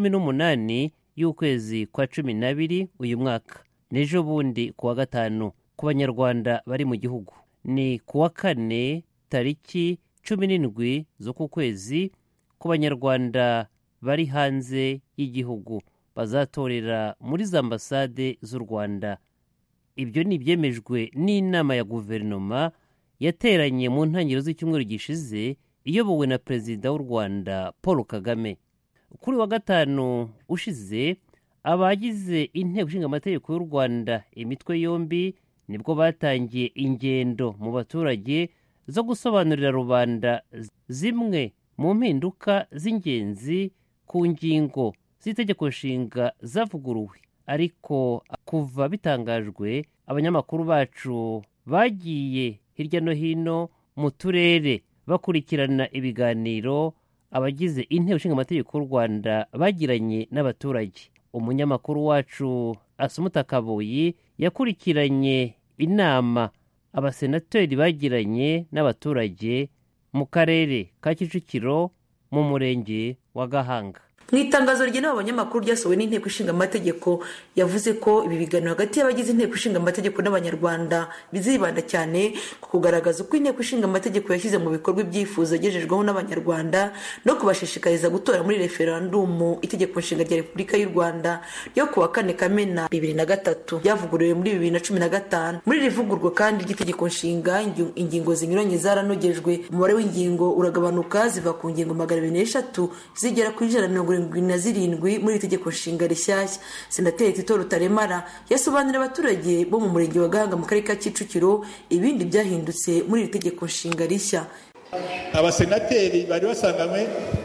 18 y'ukwezi kwa 12 uyu mwaka. Nejo bundi kuwa gatanu ku banyarwanda bari mu gihugu. Ni kuwa kane tariki 17 z'uku kwezi ku banyarwanda bari hanze y'igihugu bazatorera muri za ambasade z'u Rwanda. Ibyo ni ibyemejwe n'inama ya guverinoma yateranye mu ntangiriro z'icyumweru gishize iyobowe na Perezida w'u Rwanda Paul Kagame. Kuri wa gatanu ushize abagize inteko ishinga amategeko y'u Rwanda imitwe yombi nibwo batangiye ingendo mu baturage zo gusobanurira rubanda zimwe mu mpinduka z'ingenzi ku ngingo z'itegeko nshinga zavuguruwe. Ariko kuva bitangajwe abanyamakuru bacu bagiye hirya no hino mu turere bakurikirana ibiganiro abagize inteko ishinga amategeko y'u Rwanda bagiranye n'abaturage. Umunyamakuru wacu Asumuta Kaboyi yakurikiranye inama abasenateri bagiranye n'abaturage mu karere ka Kicukiro mu murenge wa Gahanga. Mu itangazo rigenewe abanyamakuru ryasohowe n'inteko ishinga amategeko yavuze ko ibi biganiro hagati y'abagize inteko ishinga amategeko n'abanyarwanda bizibanda cyane ku kugaragaza uko inteko ishinga amategeko yashyize mu bikorwa ibyifuzo yagejejweho n'abanyarwanda no kubashishikariza gutora muri referandumu itegeko nshinga rya Repubulika y'u Rwanda ryo kuwa 4 Kamena 2003 ryavuguruwe muri 2015. Muri rivugurwa kandi ry'itegeko nshinga ingingo zinyuranye zaranogejwe, umubare w'ingingo uragabanuka ziva ku ngingo 203 zigera ku 177 muri itegeko nshinga rishyashya. Senateri Tito Rutaremara yasobanurira abaturage bo mu murenge wa Gahanga mu karere ka Kicukiro ibindi byahindutse muri iri tegeko nshinga rishya. Abasenateri bari basanganywe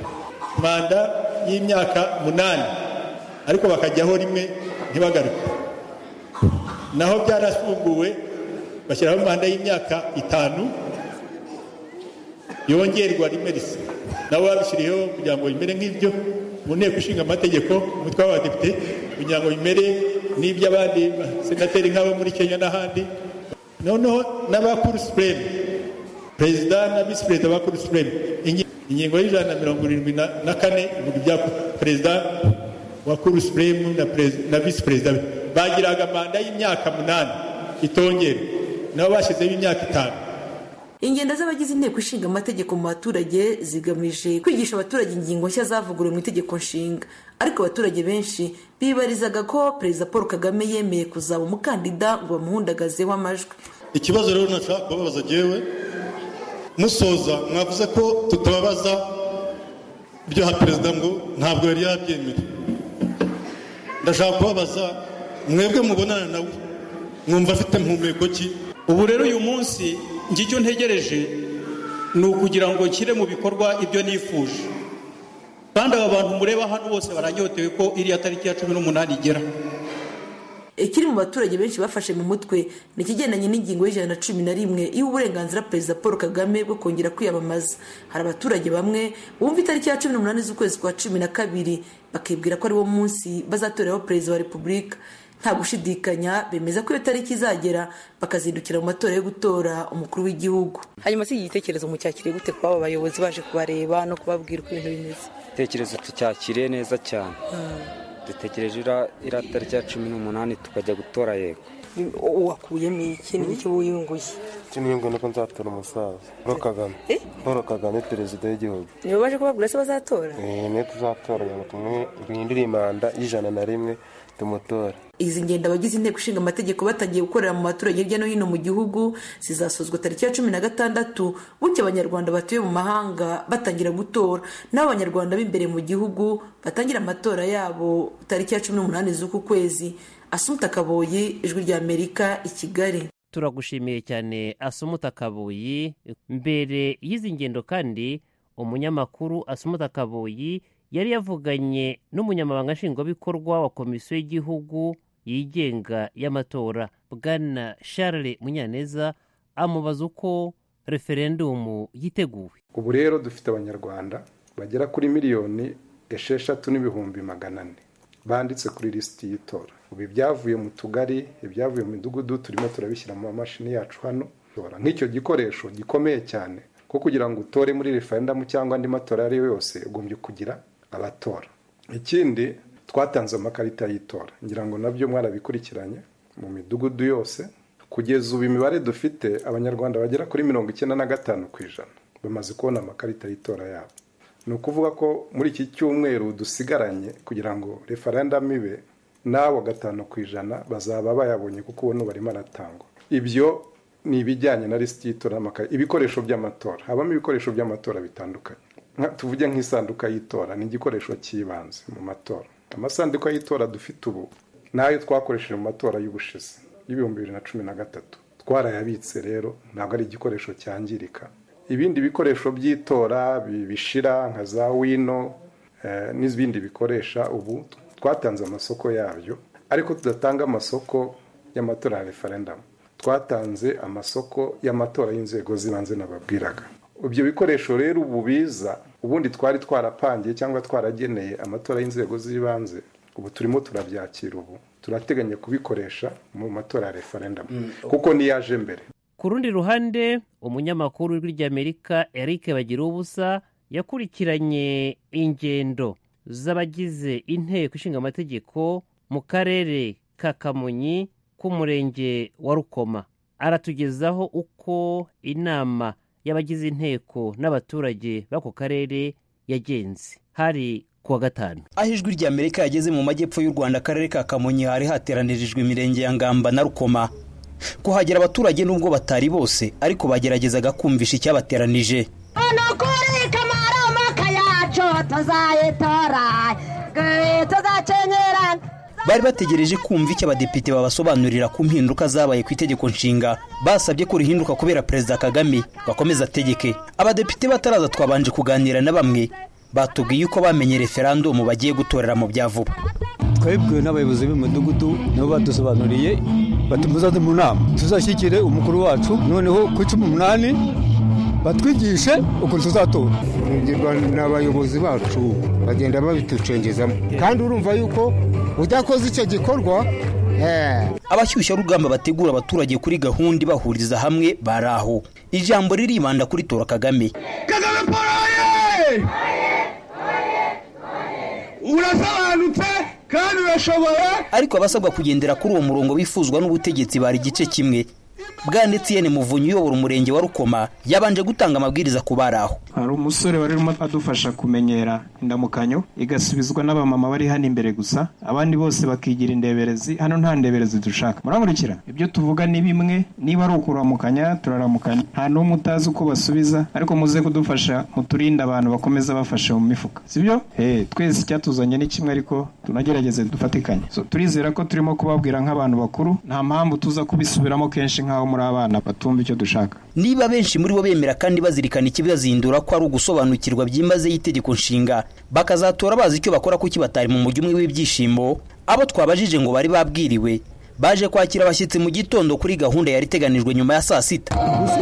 manda y'imyaka 8 ariko bakajyaho rimwe ntibagaruke, naho byarafunguwe bashyiraho manda y'imyaka 5 yongerwa rimwe risa, nabo babishyiriyeho kugira ngo bimere nk'ibyo mu nteko ishinga amategeko umutwe w'abadepite kugira ngo bimere n'iby'abandi senateri nk'abo muri Kenya n'ahandi. Noneho n'abakuru supreme, perezida na visi perezida bakuru supreme, ingingo y'174 ivuga ibya perezida wa kuru supreme na visi perezida bagiraga manda y'imyaka 8 itongera, nabo bashyizeho imyaka 5. Ingendo z'abagize inteko ishinga amategeko mu baturage zigamije kwigisha abaturage ingingo nshya zavuguruwe mu itegeko nshinga, ariko abaturage benshi bibarizaga ko Perezida Paul Kagame yemeye kuzaba umukandida ngo bamuhundagazeho amajwi. Ikibazo rero nashaka kubabaza jewe musoza, mwavuze ko tutababaza ibyo ha perezida ngo ntabwo yari yabyemera. Ndashaka kubabaza mwebwe mubonana nawe mwumva afite mpumeko ki? Ubu rero uyu munsi ngicyo ntegereje ni ukugira ngo nshyire mu bikorwa ibyo nifuje, kandi aba bantu mureba hano bose baranyotewe ko iriya tariki ya 18 igera. Ikiri mu baturage benshi bafashe mu mutwe ni ikigendanye n'ingingo y'111 iyo uburenganzira Perezida Paul Kagame bwo kongera kwiyamamaza. Hari abaturage bamwe bumva itariki ya 18 z'ukwezi kwa 12 bakibwira ko ari wo munsi bazatoreraho Perezida wa Repubulika. Nta gushidikanya bemeza ko iyo tariki izagera bakazindukira mu matora yo gutora umukuru w'igihugu. Hanyuma si igitekerezo mu cyakire gute kwa abayobozi baje kubareba no kubabwira uko ibintu bimeze? Igitekerezo cyakire neza cyane. Dutekereje ira tariki ya 18 tukajya gutora yego. Wakuyemo iki n'icyo wiyunguye? Kiniyungu nuko nzatora umusaza Paul Kagame. Paul Kagame perezida w'igihugu. nibo baje kubabwira se bazatora Niyo tuzatora ngo duhindure imanda y'101 tumutora. izi ngendo abagize inteko ishinga amategeko batangiye gukorera mu baturage hirya no hino mu gihugu zizasozwa tariki ya 16 bucya abanyarwanda batuye mu mahanga batangira gutora n'abanyarwanda b'imbere mu gihugu batangira amatora yabo tariki ya 18 z'uku kwezi. Asumta Kaboyi, Ijwi rya Amerika, i Kigali. Turagushimiye cyane Asumta Kaboyi. Mbere y'izi ngendo kandi umunyamakuru Asumta Kaboyi yari yavuganye n'umunyamabanga nshingwabikorwa wa komisiyo y'igihugu yigenga y'amatora Bwana Charles Munyaneza amubaza uko referendumu yiteguwe. Ubu rero dufite abanyarwanda bagera kuri 6,600,400 banditse kuri lisiti y'itora. Ubu byavuye mu tugari, ibyavuye mu midugudu turimo turabishyira mu mashini yacu hano. Nk'icyo gikoresho gikomeye cyane ko kugira ngo utore muri referendum cyangwa andi matora ari yose ugombye kugira abatora. Ikindi twatanze amakarita y'itora, ngira ngo nabyo mwarabikurikiranye mu midugudu yose. Kugeza ubu imibare dufite abanyarwanda bagera kuri 95% bamaze kubona amakarita y'itora yabo. Ni ukuvuga ko muri iki cyumweru dusigaranye kugira ngo referendum ibe nabo 5% bazaba bayabonye kuko ubu barimo aratangwa. Ibyo ni ibijyanye na lisiti y'itora n'amakarita. Ibikoresho by'amatora, habamo ibikoresho by'amatora bitandukanye. Tuvuge nk'isanduka y'itora ni igikoresho cy'ibanze mu matora. Amasanduka y'itora dufite ubu nayo twakoresheje mu matora y'ubushize y'2013 twarayabitse rero ntabwo ari igikoresho cyangirika. Ibindi bikoresho by'itora bishira nka za wino n'izindi bikoresha ubu twatanze amasoko yabyo, ariko tudatanga amasoko y'amatora ya referendum. Twatanze amasoko y'amatora y'inzego zibanze nababwiraga. Ibyo bikoresho rero ubu biza ubundi twari twarapangiye cyangwa twarageneye amatora y'inzego z'ibanze, ubu turimo turabyakira. Ubu turateganya kubikoresha mu matora ya referendum kuko niyaje mbere. Ku rundi ruhande umunyamakuru w'Ijwi ry'Amerika Eric Bagirubusa yakurikiranye ingendo z'abagize inteko ishinga amategeko mu karere ka Kamonyi k'umurenge wa Rukoma. Aratugezaho uko inama y'abagize inteko n'abaturage b'ako karere yagenze hari kuwa gatanu. Aho Ijwi ry'Amerika yageze mu majyepfo y'u Rwanda akarere ka Kamonyi hari hateranirijwe imirenge ya Ngamba na Rukoma. Kuhagera abaturage nubwo batari bose ariko bageragezaga kumvisha icyabateranije. Anakore kamara makayacho tuzayitora tuzacenyera. Bari bategereje kumva icyo abadepite babasobanurira ku mpinduka zabaye ku itegeko nshinga. Basabye ko rihinduka kubera Perezida Kagame bakomeza ategeke. Abadepite bataraza twabanje kuganira na bamwe batubwiye uko bamenye referendum bagiye gutorera mu byavuba. Twebwe n'abayobozi b'umudugudu nabo badusobanuriye batumuzaze mu nama tuzashyikire umukuru wacu, noneho ku 18 batwigishe uko tuzatora. N'abayobozi bacu bagenda babitucengezamo, kandi urumva yuko udakoze icyo gikorwa abashyushya rugamba bategura abaturage kuri gahunda bahuriza hamwe baraho. Ijambo riribanda kuri Tora Kagame. Kagame Paul urasobanutse kandi urashoboye. Ariko abasabwa kugendera kuri uwo murongo bifuzwa n'ubutegetsi bari igice kimwe. Bwanetsiyene Muvunyi uyobora umurenge wa Rukoma yabanje gutanga amabwiriza ku baraho. Hari umusore warimo adufasha kumenyera indamukanyo igasubizwa n'abamama bari hano imbere gusa, abandi bose bakigira indeberezi. Hano nta ndeberezi dushaka, muramurikira ibyo tuvuga ni bimwe. Niba ari ukuramukanya turaramukanya, nta n'umwe utazi uko basubiza, ariko muze kudufasha muturinda abantu bakomeza bafashe mu mifuka, sibyo? Twese icyatuzanye ni kimwe, ariko tunagerageze dufatikanye. Turizera ko turimo kubabwira nk'abantu bakuru, nta mpamvu tuza kubisubiramo kenshi nk'aho muri abana batumva icyo dushaka. Niba benshi muri bo bemera kandi bazirikana ikibazindura ko ari ugusobanukirwa byimaze y'itegeko nshinga, bakazatora bazi icyo bakora kuki batari mu mujyi umwe w'ibyishimo. Abo twabajije ngo bari babwiriwe baje kwakira abashyitsi mu gitondo kuri gahunda yari iteganijwe nyuma ya saa 6.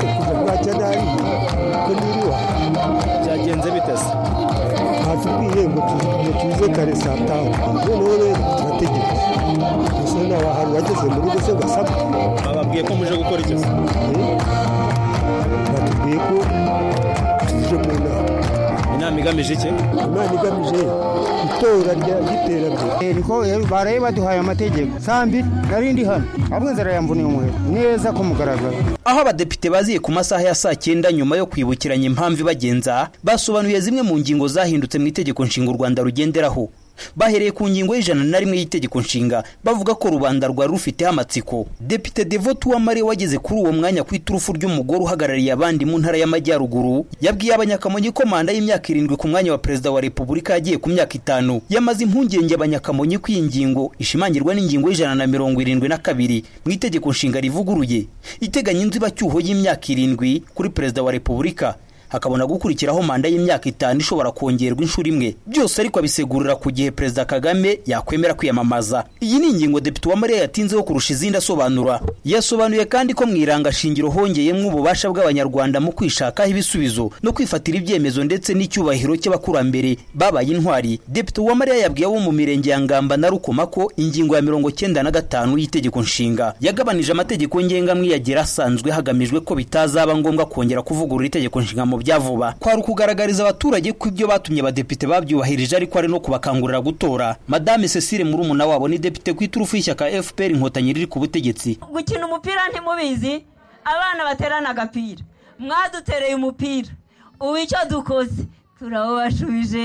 Byagenze bitase hatubwiye ngo tuze kare saa 5 none turategeka gusa n'abantu bageze muri rugo se basaba bababwiye ko muje gukora icyo batubwiye ko tuje mu nama inama igamije iki? inama igamije itora ry'iterambere niko baraye baduhaye amategeko sambi narindi hano ahubwo nzara yambuniye umuheto neza ko mugaragara. Aho abadepite baziye ku masaha ya saa 9 nyuma yo kwibukiranya impamvu bagenza basobanuye zimwe mu ngingo zahindutse mu itegeko nshinga u Rwanda rugenderaho. Bahereye ku ngingo y'101 y'itegeko nshinga bavuga ko rubanda rwari rufiteho amatsiko. Depite Devote Uwamariya wageze kuri uwo mwanya ku iturufu ry'umugore uhagarariye abandi mu ntara y'Amajyaruguru yabwiye Abanyakamonyi ko manda y'imyaka 7 ku mwanya wa perezida wa Repubulika yagiye ku myaka 5. Yamaze impungenge Abanyakamonyi ko iyi ngingo ishimangirwa n'ingingo y'172 mu itegeko nshinga rivuguruye iteganya inzibacyuho y'imyaka 7 kuri perezida wa Repubulika, hakabona gukurikiraho manda y'imyaka 5 ishobora kongerwa inshuro imwe. Byose ariko abisegurira ku gihe Perezida Kagame yakwemera kwiyamamaza. Iyi ni ingingo Depite Uwamariya yatinzeho kurusha izindi asobanura. Yasobanuye kandi ko mwiranga shingiro hongeyemo ububasha bw'Abanyarwanda mu kwishakaho ibisubizo no kwifatira ibyemezo ndetse n'icyubahiro cy'abakurambere babaye intwari. Depite Uwamariya yabwiye abo mu mirenge ya Ngamba na Rukoma ko ingingo ya 95 y'itegeko nshinga yagabanije amategeko ngengamwe yagira asanzwe hagamijwe ko bitazaba ngombwa kongera kuvugurura itegeko nshinga byavuba. Kwari kugaragariza abaturage ko ibyo batumye abadepite babyubahirije ariko ari no kubakangurira gutora. Madame Cecile Murumuna wabo ni depite ku iturufu y'ishyaka FPR Inkotanyi riri ku butegetsi. Gukina umupira ntimubizi, abana baterana agapira, mwadutereye umupira, ubu icyo dukoze turabashubije.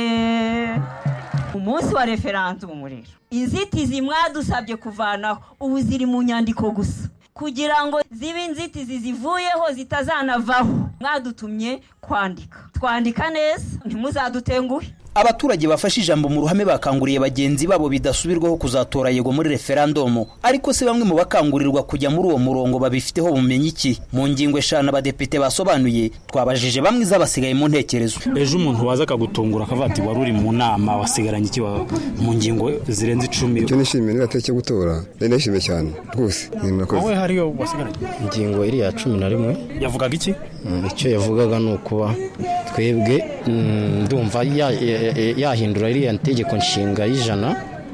Umunsi wa referendum rero inzitizi mwadusabye kuvanaho ubu ziri mu nyandiko gusa kugira ngo zibe inzitizi zivuyeho zitazanavaho. Mwadutumye twandika neza ntimuzadutenguhe. Abaturage bafashe ijambo mu ruhame bakanguriye bagenzi babo bidasubirwaho kuzatora yego muri referendum, ariko se bamwe mu bakangurirwa kujya muri uwo murongo babifiteho bumenyi iki? Mu ngingo 5 abadepite basobanuye twabajije bamwe zabasigaye mu ntekerezo. Ejo umuntu waza akagutungura akavuga ati wari uri mu nama wasigaranye iki mu ngingo zirenze 10. Cyo nishimiye n'abateke gutora nishimiye cyane rwose. Wowe hariyo wasigaranye ingingo iri ya 11 yavugaga iki? Icyo yavugaga nuko twebwe ndumva yahindura iriya ntegeko nshinga y'ijana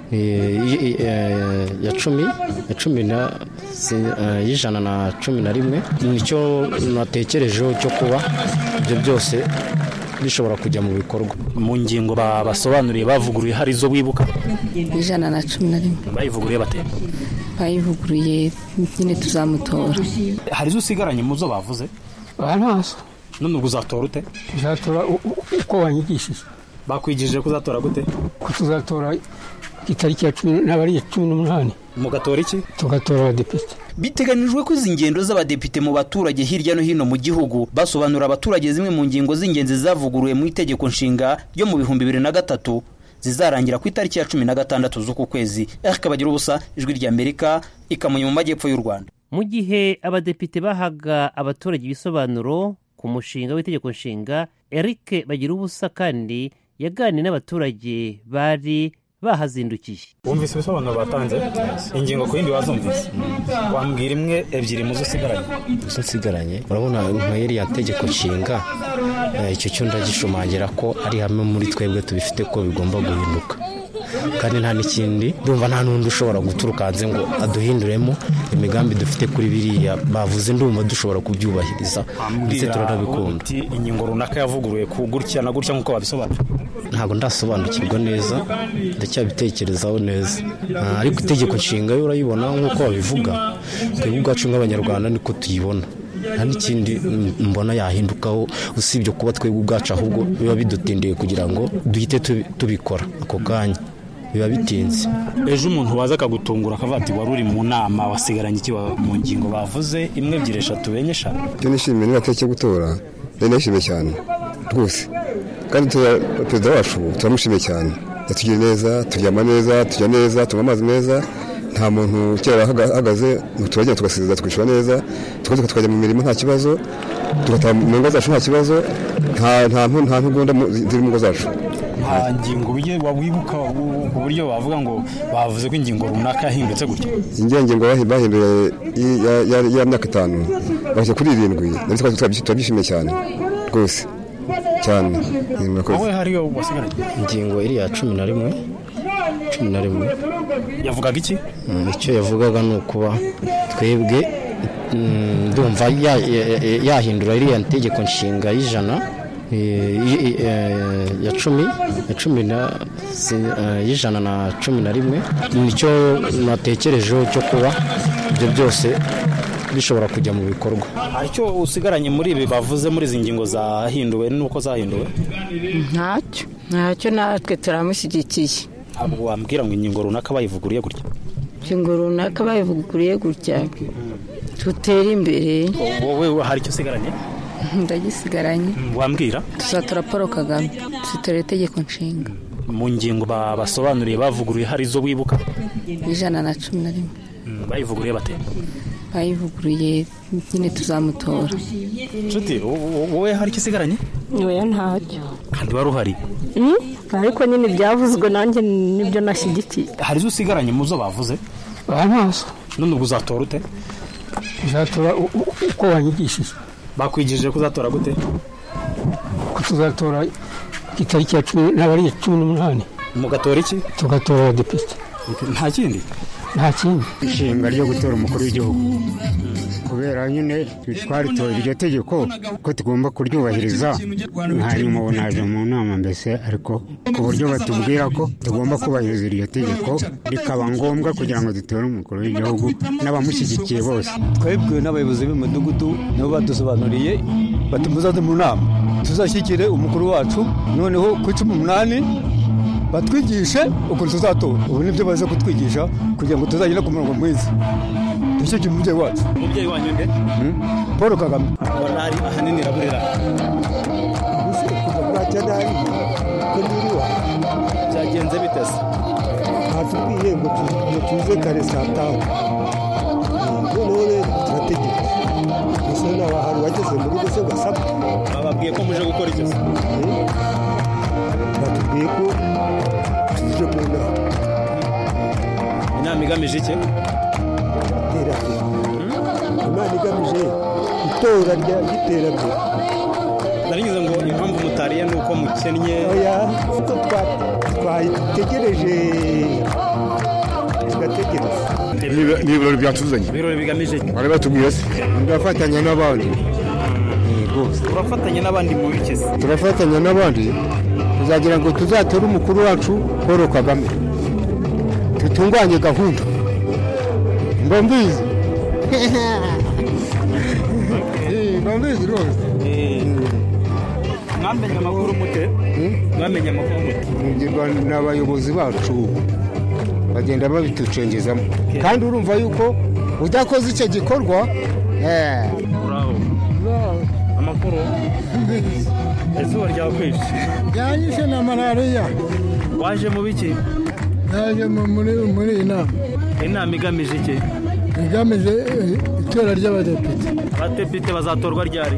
ya 11 nicyo natekerejeho cyo kuba ibyo byose bishobora kujya mu bikorwa. Mu ngingo basobanuriye bavuguruye hari zo wibuka? 111 bayivuguruye bate? bayivuguruye nyine tuzamutora. Hari zo usigaranye mu zo bavuze? Ntazo. None uzatora ute? Uzatora uko wanyigishije. Bakwigishije kuzatora gute? Kuzatora itariki ya 18 mugatora iki? Tugatora abadepite. Biteganijwe ko izi ngendo z'abadepite mu baturage hirya no hino mu gihugu basobanura abaturage zimwe mu ngingo z'ingenzi zavuguruye mu itegeko nshinga ryo mu 2003 zizarangira ku itariki ya 16 z'uku kwezi. Akabagira ubusa ijwi ry'Amerika ikamunye mu majyepfo y'u Rwanda. Mu gihe abadepite bahaga abaturage ibisobanuro ku mushinga w'itegeko nshinga, Eric Bagira ubusa kandi yaganiriye n'abaturage bari bahazindukiye. Wumvise ibisobanuro batanze? Ingingo ku yindi wazumvise? Wambwira imwe ebyiri mu zo usigaranye? Zo nsigaranye urabona nk'iri ya tegeko nshinga icyo cyo ndagishumangira ko ari hamwe muri twebwe tubifite ko bigomba guhinduka, kandi nta n'ikindi ndumva nta n'undi ushobora guturuka hanze ngo aduhinduremo imigambi dufite kuri biriya bavuze. Ndumva dushobora kubyubahiriza ndetse turanabikunda. Ingingo runaka yavuguruye ku gutya na gutya nk'uko babisobanura? Ntabwo ndasobanukirwa neza, ndacyabitekerezaho neza, ariko itegeko nshinga yo urayibona nk'uko babivuga. Twebwe ubwacu nk'Abanyarwanda niko tuyibona, nta n'ikindi mbona yahindukaho usibye kuba twebwe ubwacu ahubwo biba bidutindiye kugira ngo duhite tubikora ako kanya, biba bitinze. Ejo umuntu waza akagutungura akavuga ati wari uri mu nama wasigaranye iki mu ngingo bavuze 1 2 3 4 5? Cyo nishimiye n'abateke gutora nishimiye cyane rwose, kandi perezida wacu turamushimiye cyane. Yatugiye neza, turyama neza, tujya neza, tunywa amazi meza, nta muntu cyera ahagaze, turagenda tugasezera tukishura neza, tukajya mu mirimo nta kibazo, tugataha mu ngo zacu nta kibazo, nta ntugunda ziri mu ngo zacu. Nta ngingo wibuka ku buryo bavuga ngo bavuze ko ingingo runaka yahindutse gutya? Ingingo bahinduye ya myaka 5 bashye kuri 7, ndetse twabyishimiye cyane rwose cyane. Wowe hariyo wasigaranye? Ingingo iri ya 11 yavugaga iki? Icyo yavugaga nuko twebwe ndumva yahindura iriya ntegeko nshinga y'ijana ya cumi y'ijana na cumi na rimwe nicyo natekerejeho cyo kuba ibyo byose bishobora kujya mu bikorwa. icyo usigaranye muri ibi bavuze muri izi ngingo zahinduwe nuko zahinduwe? ntacyo natwe turamushyigikiye. ntabwo wambwira ngo ingingo runaka bayivuguriye gutya? ingingo runaka bayivuguriye gutya tutere imbere. wowe hari icyo usigaranye? ndagisigaranye. wambwira? tuzatora Paul Kagame, tuzitora itegeko nshinga. mu ngingo basobanuriye bavuguruye hari izo wibuka? 111. bayivuguruye bate? bayivuguruye nyine tuzamutora. nshuti wowe hari icyo usigaranye? oya ntacyo. kandi wari uhari? ariko nyine byavuzwe nanjye nibyo nashyigikiye. hari izo usigaranye mu zo bavuze? ntazo. none ubwo uzatora ute? uzatora uko wanyigishije. bakwigishije ko uzatora gute? ko tuzatora itariki ya 18. mugatora iki? tugatora abadepite. nta kindi? nta kindi. ishinga ryo gutora umukuru w'igihugu kubera nyine twaritoye iryo tegeko ko tugomba kuryubahiriza, hanyuma ubu naje mu nama mbese ariko ku buryo batubwira ko tugomba kubahiriza iryo tegeko rikaba ngombwa kugira ngo dutore umukuru w'igihugu n'abamushyigikiye bose. twebwe n'abayobozi b'imidugudu nabo badusobanuriye bati muzaze mu nama tuzashyikire umukuru wacu, noneho ku 18 batwigishe ukuntu tuzatora. ubu nibyo baza kutwigisha kugira ngo tuzagire ku murongo mwiza. nicyo gihe umubyeyi wacu. umubyeyi wanyu nde? Paul Kagame. wari ahanini iraburira byagenze bite se? batubwiye ngo tuze kare saa 5. noneho rero turategeka gusa nawe hari wageze muri rugo se gasaba. bababwiye ko muje gukora iki? batubwiye ko tuje mu nama. inama igamije iki? inama igamije itora ry'iterambere. narigize ngo impamvu mutariye ni uko mukennye. oya kuko twayitegereje tugategereza. ni ibirori byatuzanye. ibirori bigamije iki? bari batubwiye se turafatanya n'abandi. turafatanya n'abandi mu bikese? turafatanya n'abandi tuzagira ngo tuzatore umukuru wacu Paul Kagame, tutunganye gahunda. mbambizi mbambizi rwose. mwamenye amakuru mute? mwamenye amakuru mute? mugirwa n'abayobozi bacu bagenda babitucengezamo, kandi urumva yuko udakoze icyo gikorwa. uraho amakuru izuba ryakwishe. ryanyishe na malariya. waje mu biki? yaje muri iyi nama. inama igamije iki? igamije itora ry'abadepite. abadepite bazatorwa ryari?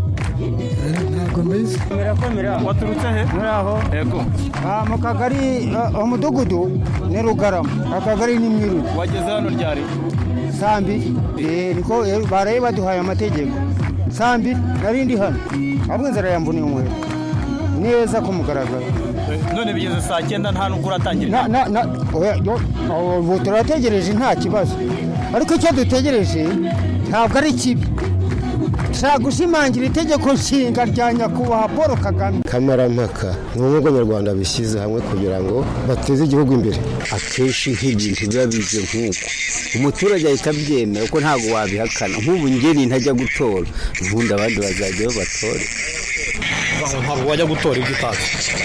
ntabwo mbizi. waturutse he? muri aho yego mu kagari umudugudu ni Rugarama, akagari ni Mwiru. wageze hano ryari? Sambi niko baraye baduhaye amategeko. Sambi narindi hano ahubwo inzara yambuniye umuheto neza ku mugaragaro. none bigeze saa 9 nta nubwo uratangira? ubu turategereje nta kibazo, ariko icyo dutegereje ntabwo ari kibi. dushaka gushimangira itegeko nshinga rya nyakubahwa Paul Kagame. kamarampaka ni ubwo Nyarwanda bishyize hamwe kugira ngo bateze igihugu imbere. akenshi nk'ibintu biba bize nk'uko umuturage ahita abyemera ko ntabwo wabihakana. nk'ubu ngeni ntajya gutora, ubundi abandi bazajyayo batore. ntabwo wajya gutora ibyo utazi?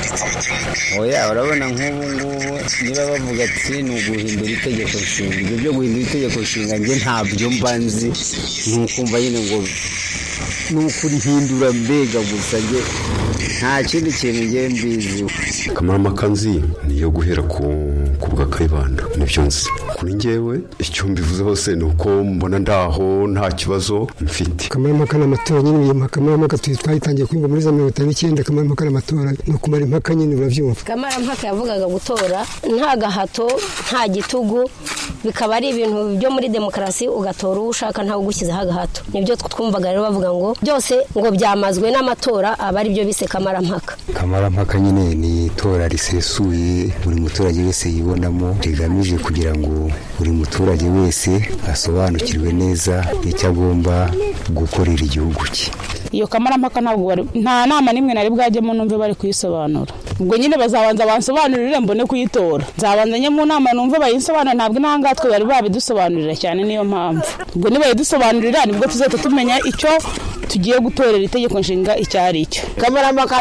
oya urabona nk'ubu ngubu niba bavuga ati ni uguhindura itegeko nshinga, ibyo byo guhindura itegeko nshinga njye ntabyo mbanzi. ni ukumva nyine ngo ni ukurihindura mbega gusa njye nta kindi kintu njye mbiziho. kamarampaka nzi niyo guhera ku bwa Kayibanda, nibyo nzi. kuri njyewe icyo mbivuze hose ni uko mbona ndaho nta kibazo mfite. kamarampaka n'amatora nyine, kamarampaka twayitangiye kwiga muri za 1959. kamarampaka n'amatora no kumara impaka nyine urabyumva. kamarampaka yavugaga gutora nta gahato nta gitugu, bikaba ari ibintu byo muri demokarasi, ugatora uwo ushaka ntawe ugushyizeho agahato. nibyo twumvaga rero bavuga ngo byose ngo byamazwe n'amatora, aba ari byo bise kamarampaka. kamarampaka nyine ni itora risesuye buri muturage wese yibonamo, rigamije kugira ngo buri muturage wese asobanukirwe neza icyo agomba gukorera igihugu cye. iyo kamarampaka ntabwo nta nama nimwe nari bwajyemo numve bari kuyisobanura. Ubwo nyine bazabanza bansobanurire mbone kuyitora. Nzabanza nye mu nama numve bayisobanura, ntabwo intangatwe bari babidusobanurira cyane, niyo mpamvu. Ubwo nibayidusobanurira nibwo tuzahita tumenya icyo tugiye gutorera itegeko nshinga icyari icyo. Kamarampaka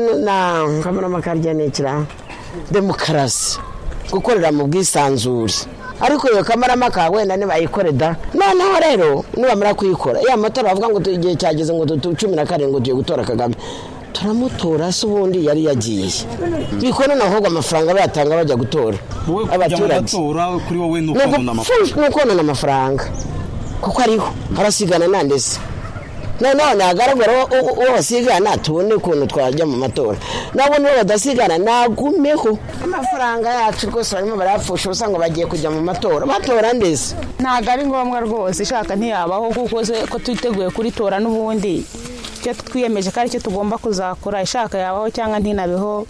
ryanekira demokarasi, gukorera mu bwisanzure. Ariko iyo kamarampaka wenda nibayikore da, noneho rero nibamara kuyikora ya matora bavuga ngo igihe cyageze ngo 17 ngo tugiye gutora Kagame, turamutora se ubundi yari yagiye. Bikone naho amafaranga bayatanga bajya gutora abaturage. Kuri wowe nuko nona amafaranga kuko ariho harasigana nandese none agaragara uwo basigana tubone ukuntu twajya mu matora, nabo nibo badasigana nagumeho amafaranga yacu rwose barimo barapfusha usanga bagiye kujya mu matora batora ndese. Ntabwo ari ngombwa rwose, ishaka ntiyabaho kuko ko twiteguye kuritora n'ubundi icyo twiyemeje ko aricyo tugomba kuzakora. Ishaka yabaho cyangwa ntinabeho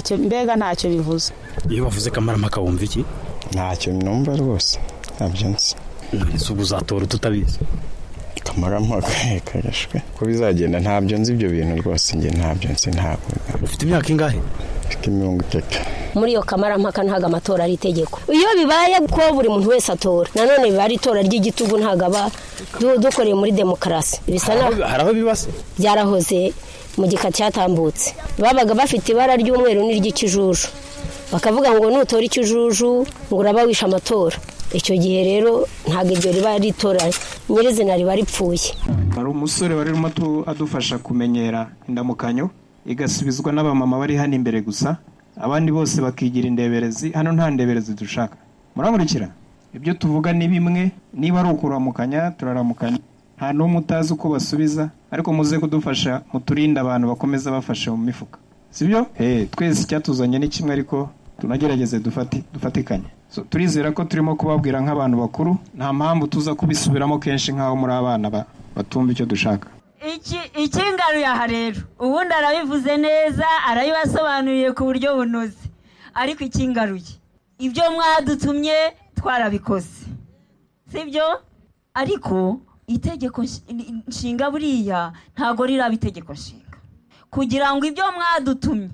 ntacyo bivuze. Iyo bavuze kamarampaka wumva iki? Ntacyo numva rwose, ntabyo nzi. Ubu uzatora tutabizi kamarampaka kagashwe ko bizagenda, ntabyo nzi ibyo bintu rwose, nge ntabyo nzi. Ntabwo ufite imyaka ingahe? Mfite 30. Muri iyo kamarampaka ntago amatora ari itegeko. Iyo bibaye ko buri muntu wese atora, nanone biba ari itora ry'igitugu, ntago aba dukoreye muri demokarasi. Bisa na haraho bibase byarahoze mu gika cyatambutse, babaga bafite ibara ry'umweru n'iry'ikijuju, bakavuga ngo nutora ikijuju ngo uraba wisha amatora. Icyo gihe rero ntago ibyo riba ritora nyirizina riba ripfuye. Hari umusore wari urimo adufasha kumenyera indamukanyo, igasubizwa n'abamama bari hano imbere gusa, abandi bose bakigira indeberezi. Hano nta ndeberezi dushaka. Muramurikira ibyo tuvuga ni bimwe, niba ari ukuramukanya turaramukanya, nta n'umwe utazi uko basubiza, ariko muze kudufasha muturinda abantu bakomeza bafashe mu mifuka, sibyo? Twese cyatuzanye ni kimwe, ariko tunagerageze dufatikanye. Turizera ko turimo kubabwira nk'abantu bakuru, nta mpamvu tuza kubisubiramo kenshi nk'aho muri abana batumva icyo dushaka. Ikingaruye aha rero ubundi arabivuze neza, arabibasobanuriye ku buryo bunoze, ariko ikingaruye ibyo mwadutumye twarabikoze, sibyo? Ariko itegeko nshinga buriya ntago riraba itegeko nshinga. Kugira ngo ibyo mwadutumye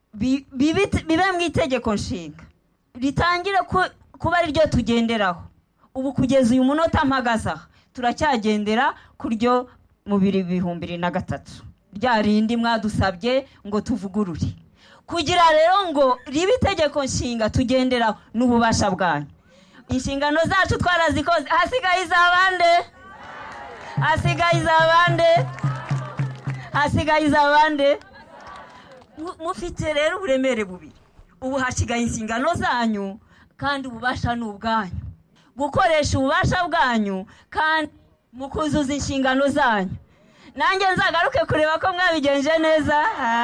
bibe mu itegeko nshinga, ritangire kuba ari ryo tugenderaho. Ubu kugeza uyu munota mpagaza turacyagendera kuryo mu 2023 rya rindi mwadusabye ngo tuvugurure, kugira rero ngo ribe itegeko nshinga tugenderaho n'ububasha bwanyu. Inshingano zacu twarazikoze, hasigaye izabande mufite rero uburemere bubiri. Ubu hasigaye inshingano zanyu kandi ububasha n'ubwanyu, gukoresha ububasha bwanyu kandi mukuzuza inshingano zanyu. Nanjye nzagaruke kureba ko mwabigenje neza.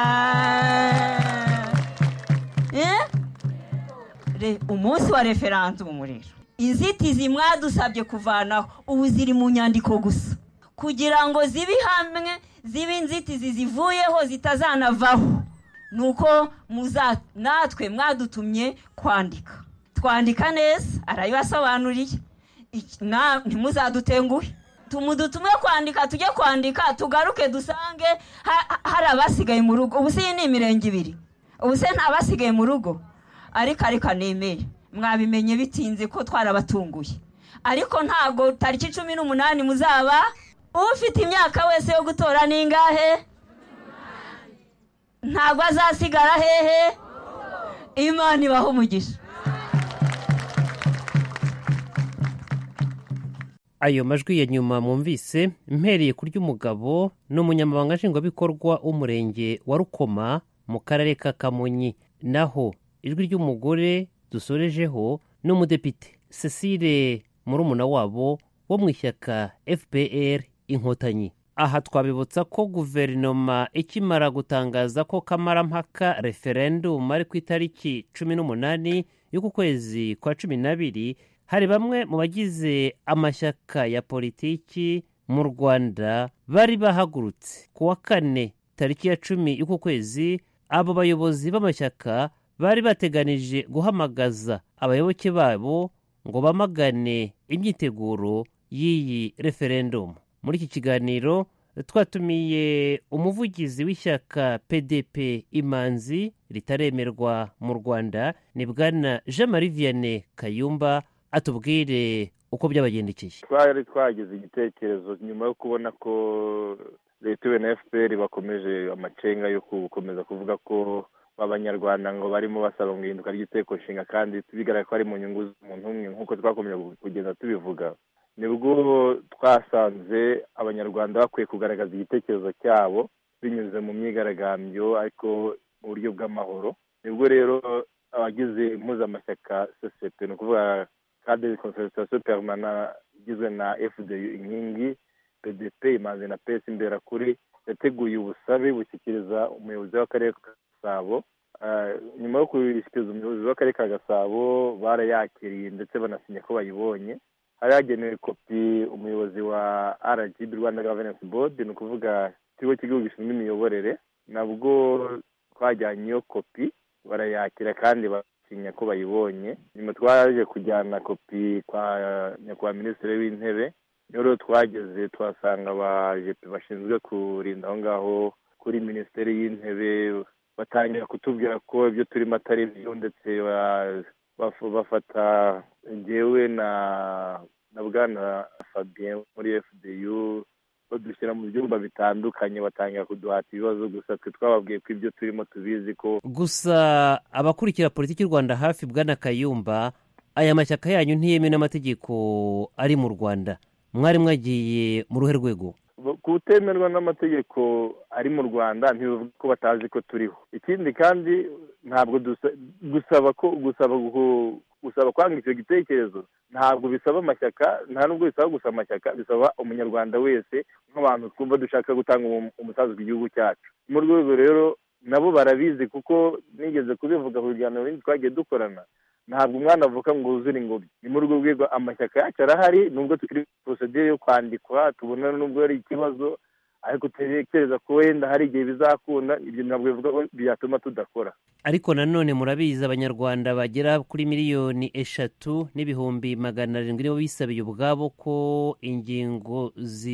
Umunsi wa referendum rero, inzitizi mwadusabye kuvanaho ubu ziri mu nyandiko gusa, kugira ngo zibi hamwe, zibi inzitizi zivuyeho zitazanavaho. Nuko natwe mwadutumye twandika neza, arabibasobanuriye. Ntimuzadutenguhe, tumudutumwe kwandika, tujye kwandika, tugaruke dusange hari abasigaye mu rugo. Ubu si ni imirenge ibiri, ubu se nta basigaye mu rugo. Ariko nemere mwabimenye bitinze ko twarabatunguye, ariko ntago tariki 18 muzaba. Ufite imyaka wese yo gutora ningahe? Ntago azasigara hehe. Imana ibaho umugisha. Ayo majwi ya nyuma mwumvise mpereye kurya umugabo n'umunyamabanga nshingwabikorwa w'umurenge wa Rukoma mu karere ka Kamonyi. Naho ijwi ry'umugore dusorejeho n'umudepite Cecile murumuna wabo wo mu ishyaka FPR Inkotanyi. Aha twabibutsa ko guverinoma ikimara gutangaza ko kamarampaka referendum ari ku itariki 18 y'uku kwezi kwa 12, hari bamwe mu bagize amashyaka ya politiki mu Rwanda bari bahagurutse ku wa 4 tariki ya 10 y'uku kwezi. Abo bayobozi b'amashyaka bari bateganije guhamagaza abayoboke babo ngo bamagane imyiteguro y'iyi referendum. Muri iki kiganiro twatumiye umuvugizi w'ishyaka PDP Imanzi ritaremerwa mu Rwanda, ni bwana Jean Marie Vianney Kayumba, atubwire uko byabagendekeye. Twari twagize igitekerezo nyuma yo kubona ko leta na FPR bakomeje amacenga yo gukomeza kuvuga ko abanyarwanda ngo barimo basaba ngo ihinduka ry'iteko nshinga, kandi bigaragara ko ari mu nyungu z'umuntu umwe nk'uko twakomeje kugenda tubivuga. Nibwo twasanze abanyarwanda bakwiye kugaragaza igitekerezo cyabo binyuze mu myigaragambyo ariko mu buryo bw'amahoro. Nibwo rero abagize impuzamashyaka CCP, ni ukuvuga cadre de concertation permanente igizwe na FDU inkingi, PDP Imanzi na PS Imberakuri, yateguye ubusabe bushyikiriza umuyobozi w'akarere ka Gasabo. Nyuma yo kubishyikiriza umuyobozi w'akarere ka Gasabo barayakiriye ndetse banasinya ko bayibonye. Hari hagenewe kopi umuyobozi wa RGB, Rwanda Governance Board, ni ukuvuga ikigo cy'igihugu gishinzwe imiyoborere. Nabwo twajyanye iyo kopi barayakira kandi basinya ko bayibonye. Nyuma twaje kujyana kopi kwa nyakubahwa minisitiri w'intebe. Rero twageze tuhasanga abajepe bashinzwe kurinda aho ngaho kuri minisiteri y'intebe, batangira kutubwira ko ibyo turimo atari byo, ndetse bafata njyewe na bwana Fabien muri FDU badushyira mu byumba bitandukanye, batangira kuduhata ibibazo. Gusa twe twababwiye ko ibyo turimo tubizi ko gusa abakurikira politiki y'u Rwanda hafi, bwana Kayumba, aya mashyaka yanyu ntiyemewe n'amategeko ari mu Rwanda. Mwari mwagiye mu ruhe rwego? Kutemerwa n'amategeko ari mu Rwanda ntibivuga ko batazi ko turiho. Ikindi kandi ntabwo gusaba kwanga icyo gitekerezo ntabwo bisaba amashyaka, nta nubwo bisaba gusa amashyaka, bisaba umunyarwanda wese nk'abantu twumva dushaka gutanga umusanzu ku gihugu cyacu. Mu rwego rero nabo barabizi, kuko nigeze kubivuga ku biganiro bindi twagiye dukorana. Ntabwo umwana avuka ngo wuzure ingobyi. Ni muri urwo rwego amashyaka yacu arahari, nubwo tukiri procedure yo kwandikwa, tubona nubwo ari ikibazo, ariko tutekereza ko wenda hari igihe bizakunda. Ibyo ntabwo bivuga ko byatuma tudakora. Ariko nanone murabizi abanyarwanda bagera kuri 3,700,700 nibo bisabiye ubwabo ko ingingo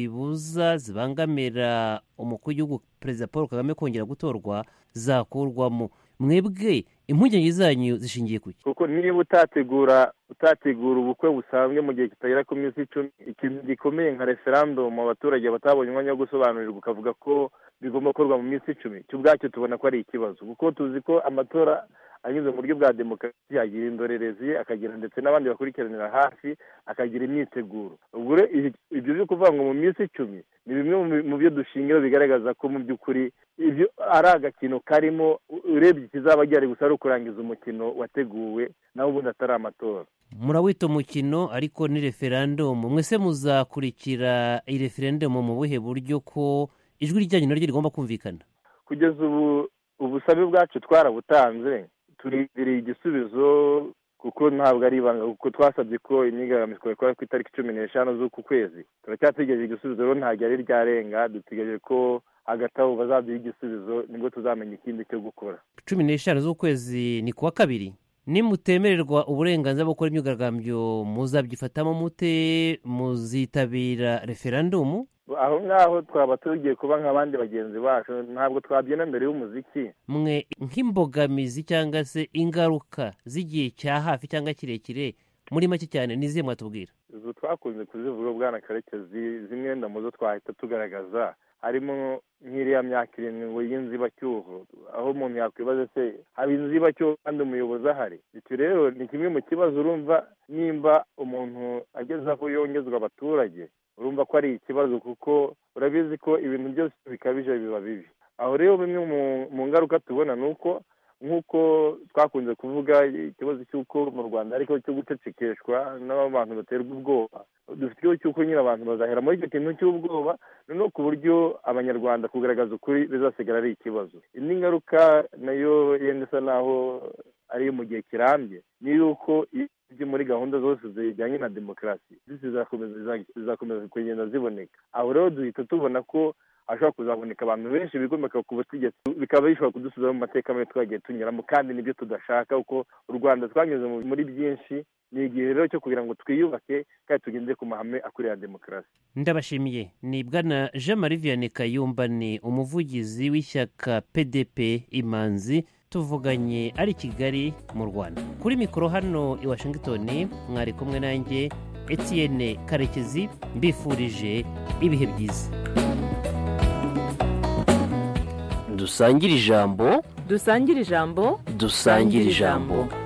zibangamira umukuru w'igihugu Perezida Paul Kagame kongera gutorwa zakurwamo. Mwebwe impungenge zanyu zishingiye kuki? Kuko niba utategura ubukwe busanzwe mu gihe kitagera ku minsi 10, ikintu gikomeye nka referendum abaturage batabonye umwanya wo gusobanurirwa ukavuga ko bigomba gukorwa mu minsi 10, cyo ubwacyo tubona ko ari ikibazo. Kuko tuzi ko amatora anyuze mu buryo bwa demokarasi, yagira indorerezi, akagira ndetse n'abandi bakurikiranira hafi, akagira imyiteguro. Ubwo ibyo byo kuvuga ngo mu minsi 10 ni bimwe mu byo dushingira bigaragaza ko mu by'ukuri ibyo ari agakino karimo. Urebye ikizaba gihari gusa ari ukurangiza umukino wateguwe, naho ubundi atari amatora. Murawita umukino ariko ni referendum. Mwese muzakurikira iyi referendum mu buhe buryo ko ijwi ryanyu naryo rigomba kumvikana? Kugeza ubu ubusabe bwacu twarabutanze, turindiriye igisubizo, kuko ntabwo ari ibanga, kuko twasabye ko imyigaragambyo ikora ku itariki 15 z'uku kwezi. Turacyategereje igisubizo, rero ntabwo ari ryarenga. Dutegereje ko hagati aho bazaduha igisubizo, nibwo tuzamenya ikindi cyo gukora. 15 z'ukwezi ni kuwa kabiri. Nimutemererwa uburenganzira bwo gukora imyigaragambyo muzabyifatamo mute? Muzitabira referendum? Aho ngaho twaba tugiye kuba nk'abandi bagenzi bacu, ntabwo twabyina mbere y'umuziki. Mwe nk'imbogamizi cyangwa se ingaruka z'igihe cya hafi cyangwa kirekire muri make cyane nizihe mwatubwira? Izo twakunze kuzivuga bwana Karekezi, zimwe ndamuzo twahita tugaragaza, harimo nk'iriya myaka 7 y'inzibacyuho, aho umuntu yakwibaza se haba inzibacyuho kandi umuyobozi ahari. Icyo rero ni kimwe mu kibazo. Urumva nimba umuntu ageze aho yongezwa abaturage, urumva ko ari ikibazo, kuko urabizi ko ibintu byose bikabije biba bibi. Aho rero bimwe mu ngaruka tubona ni uko, nk'uko twakunze kuvuga, ikibazo cy'uko mu Rwanda ariko cyo gucecekeshwa n'abantu baterwa ubwoba. Dufite ikibazo cy'uko nyine abantu bazahera muri icyo kintu cy'ubwoba, no ku buryo abanyarwanda kugaragaza ukuri bizasigara ari ikibazo. Indi ngaruka nayo yenda isa naho ari mu gihe kirambye, ni yuko ibyo muri gahunda zose zijyanye na demokarasi zizakomeza kugenda ziboneka. Aho rero duhita tubona ko hashobora kuzaboneka abantu benshi bigomeka ku butegetsi, bikaba bishobora kudusubiza mu mateka mabi twagiye tunyuramo, kandi nibyo tudashaka, kuko u Rwanda twanyuze muri byinshi ni igihe rero cyo kugira ngo twiyubake kandi tugendere ku mahame akurira demokarasi. Ndabashimiye. Ni bwana Jean Marie Vianney Kayumba, ni umuvugizi w'ishyaka PDP Imanzi, tuvuganye ari Kigali mu Rwanda. Kuri mikoro hano i Washington mwari kumwe nanjye Etienne Karekezi, mbifurije ibihe byiza. Dusangire ijambo, dusangire ijambo, dusangire ijambo.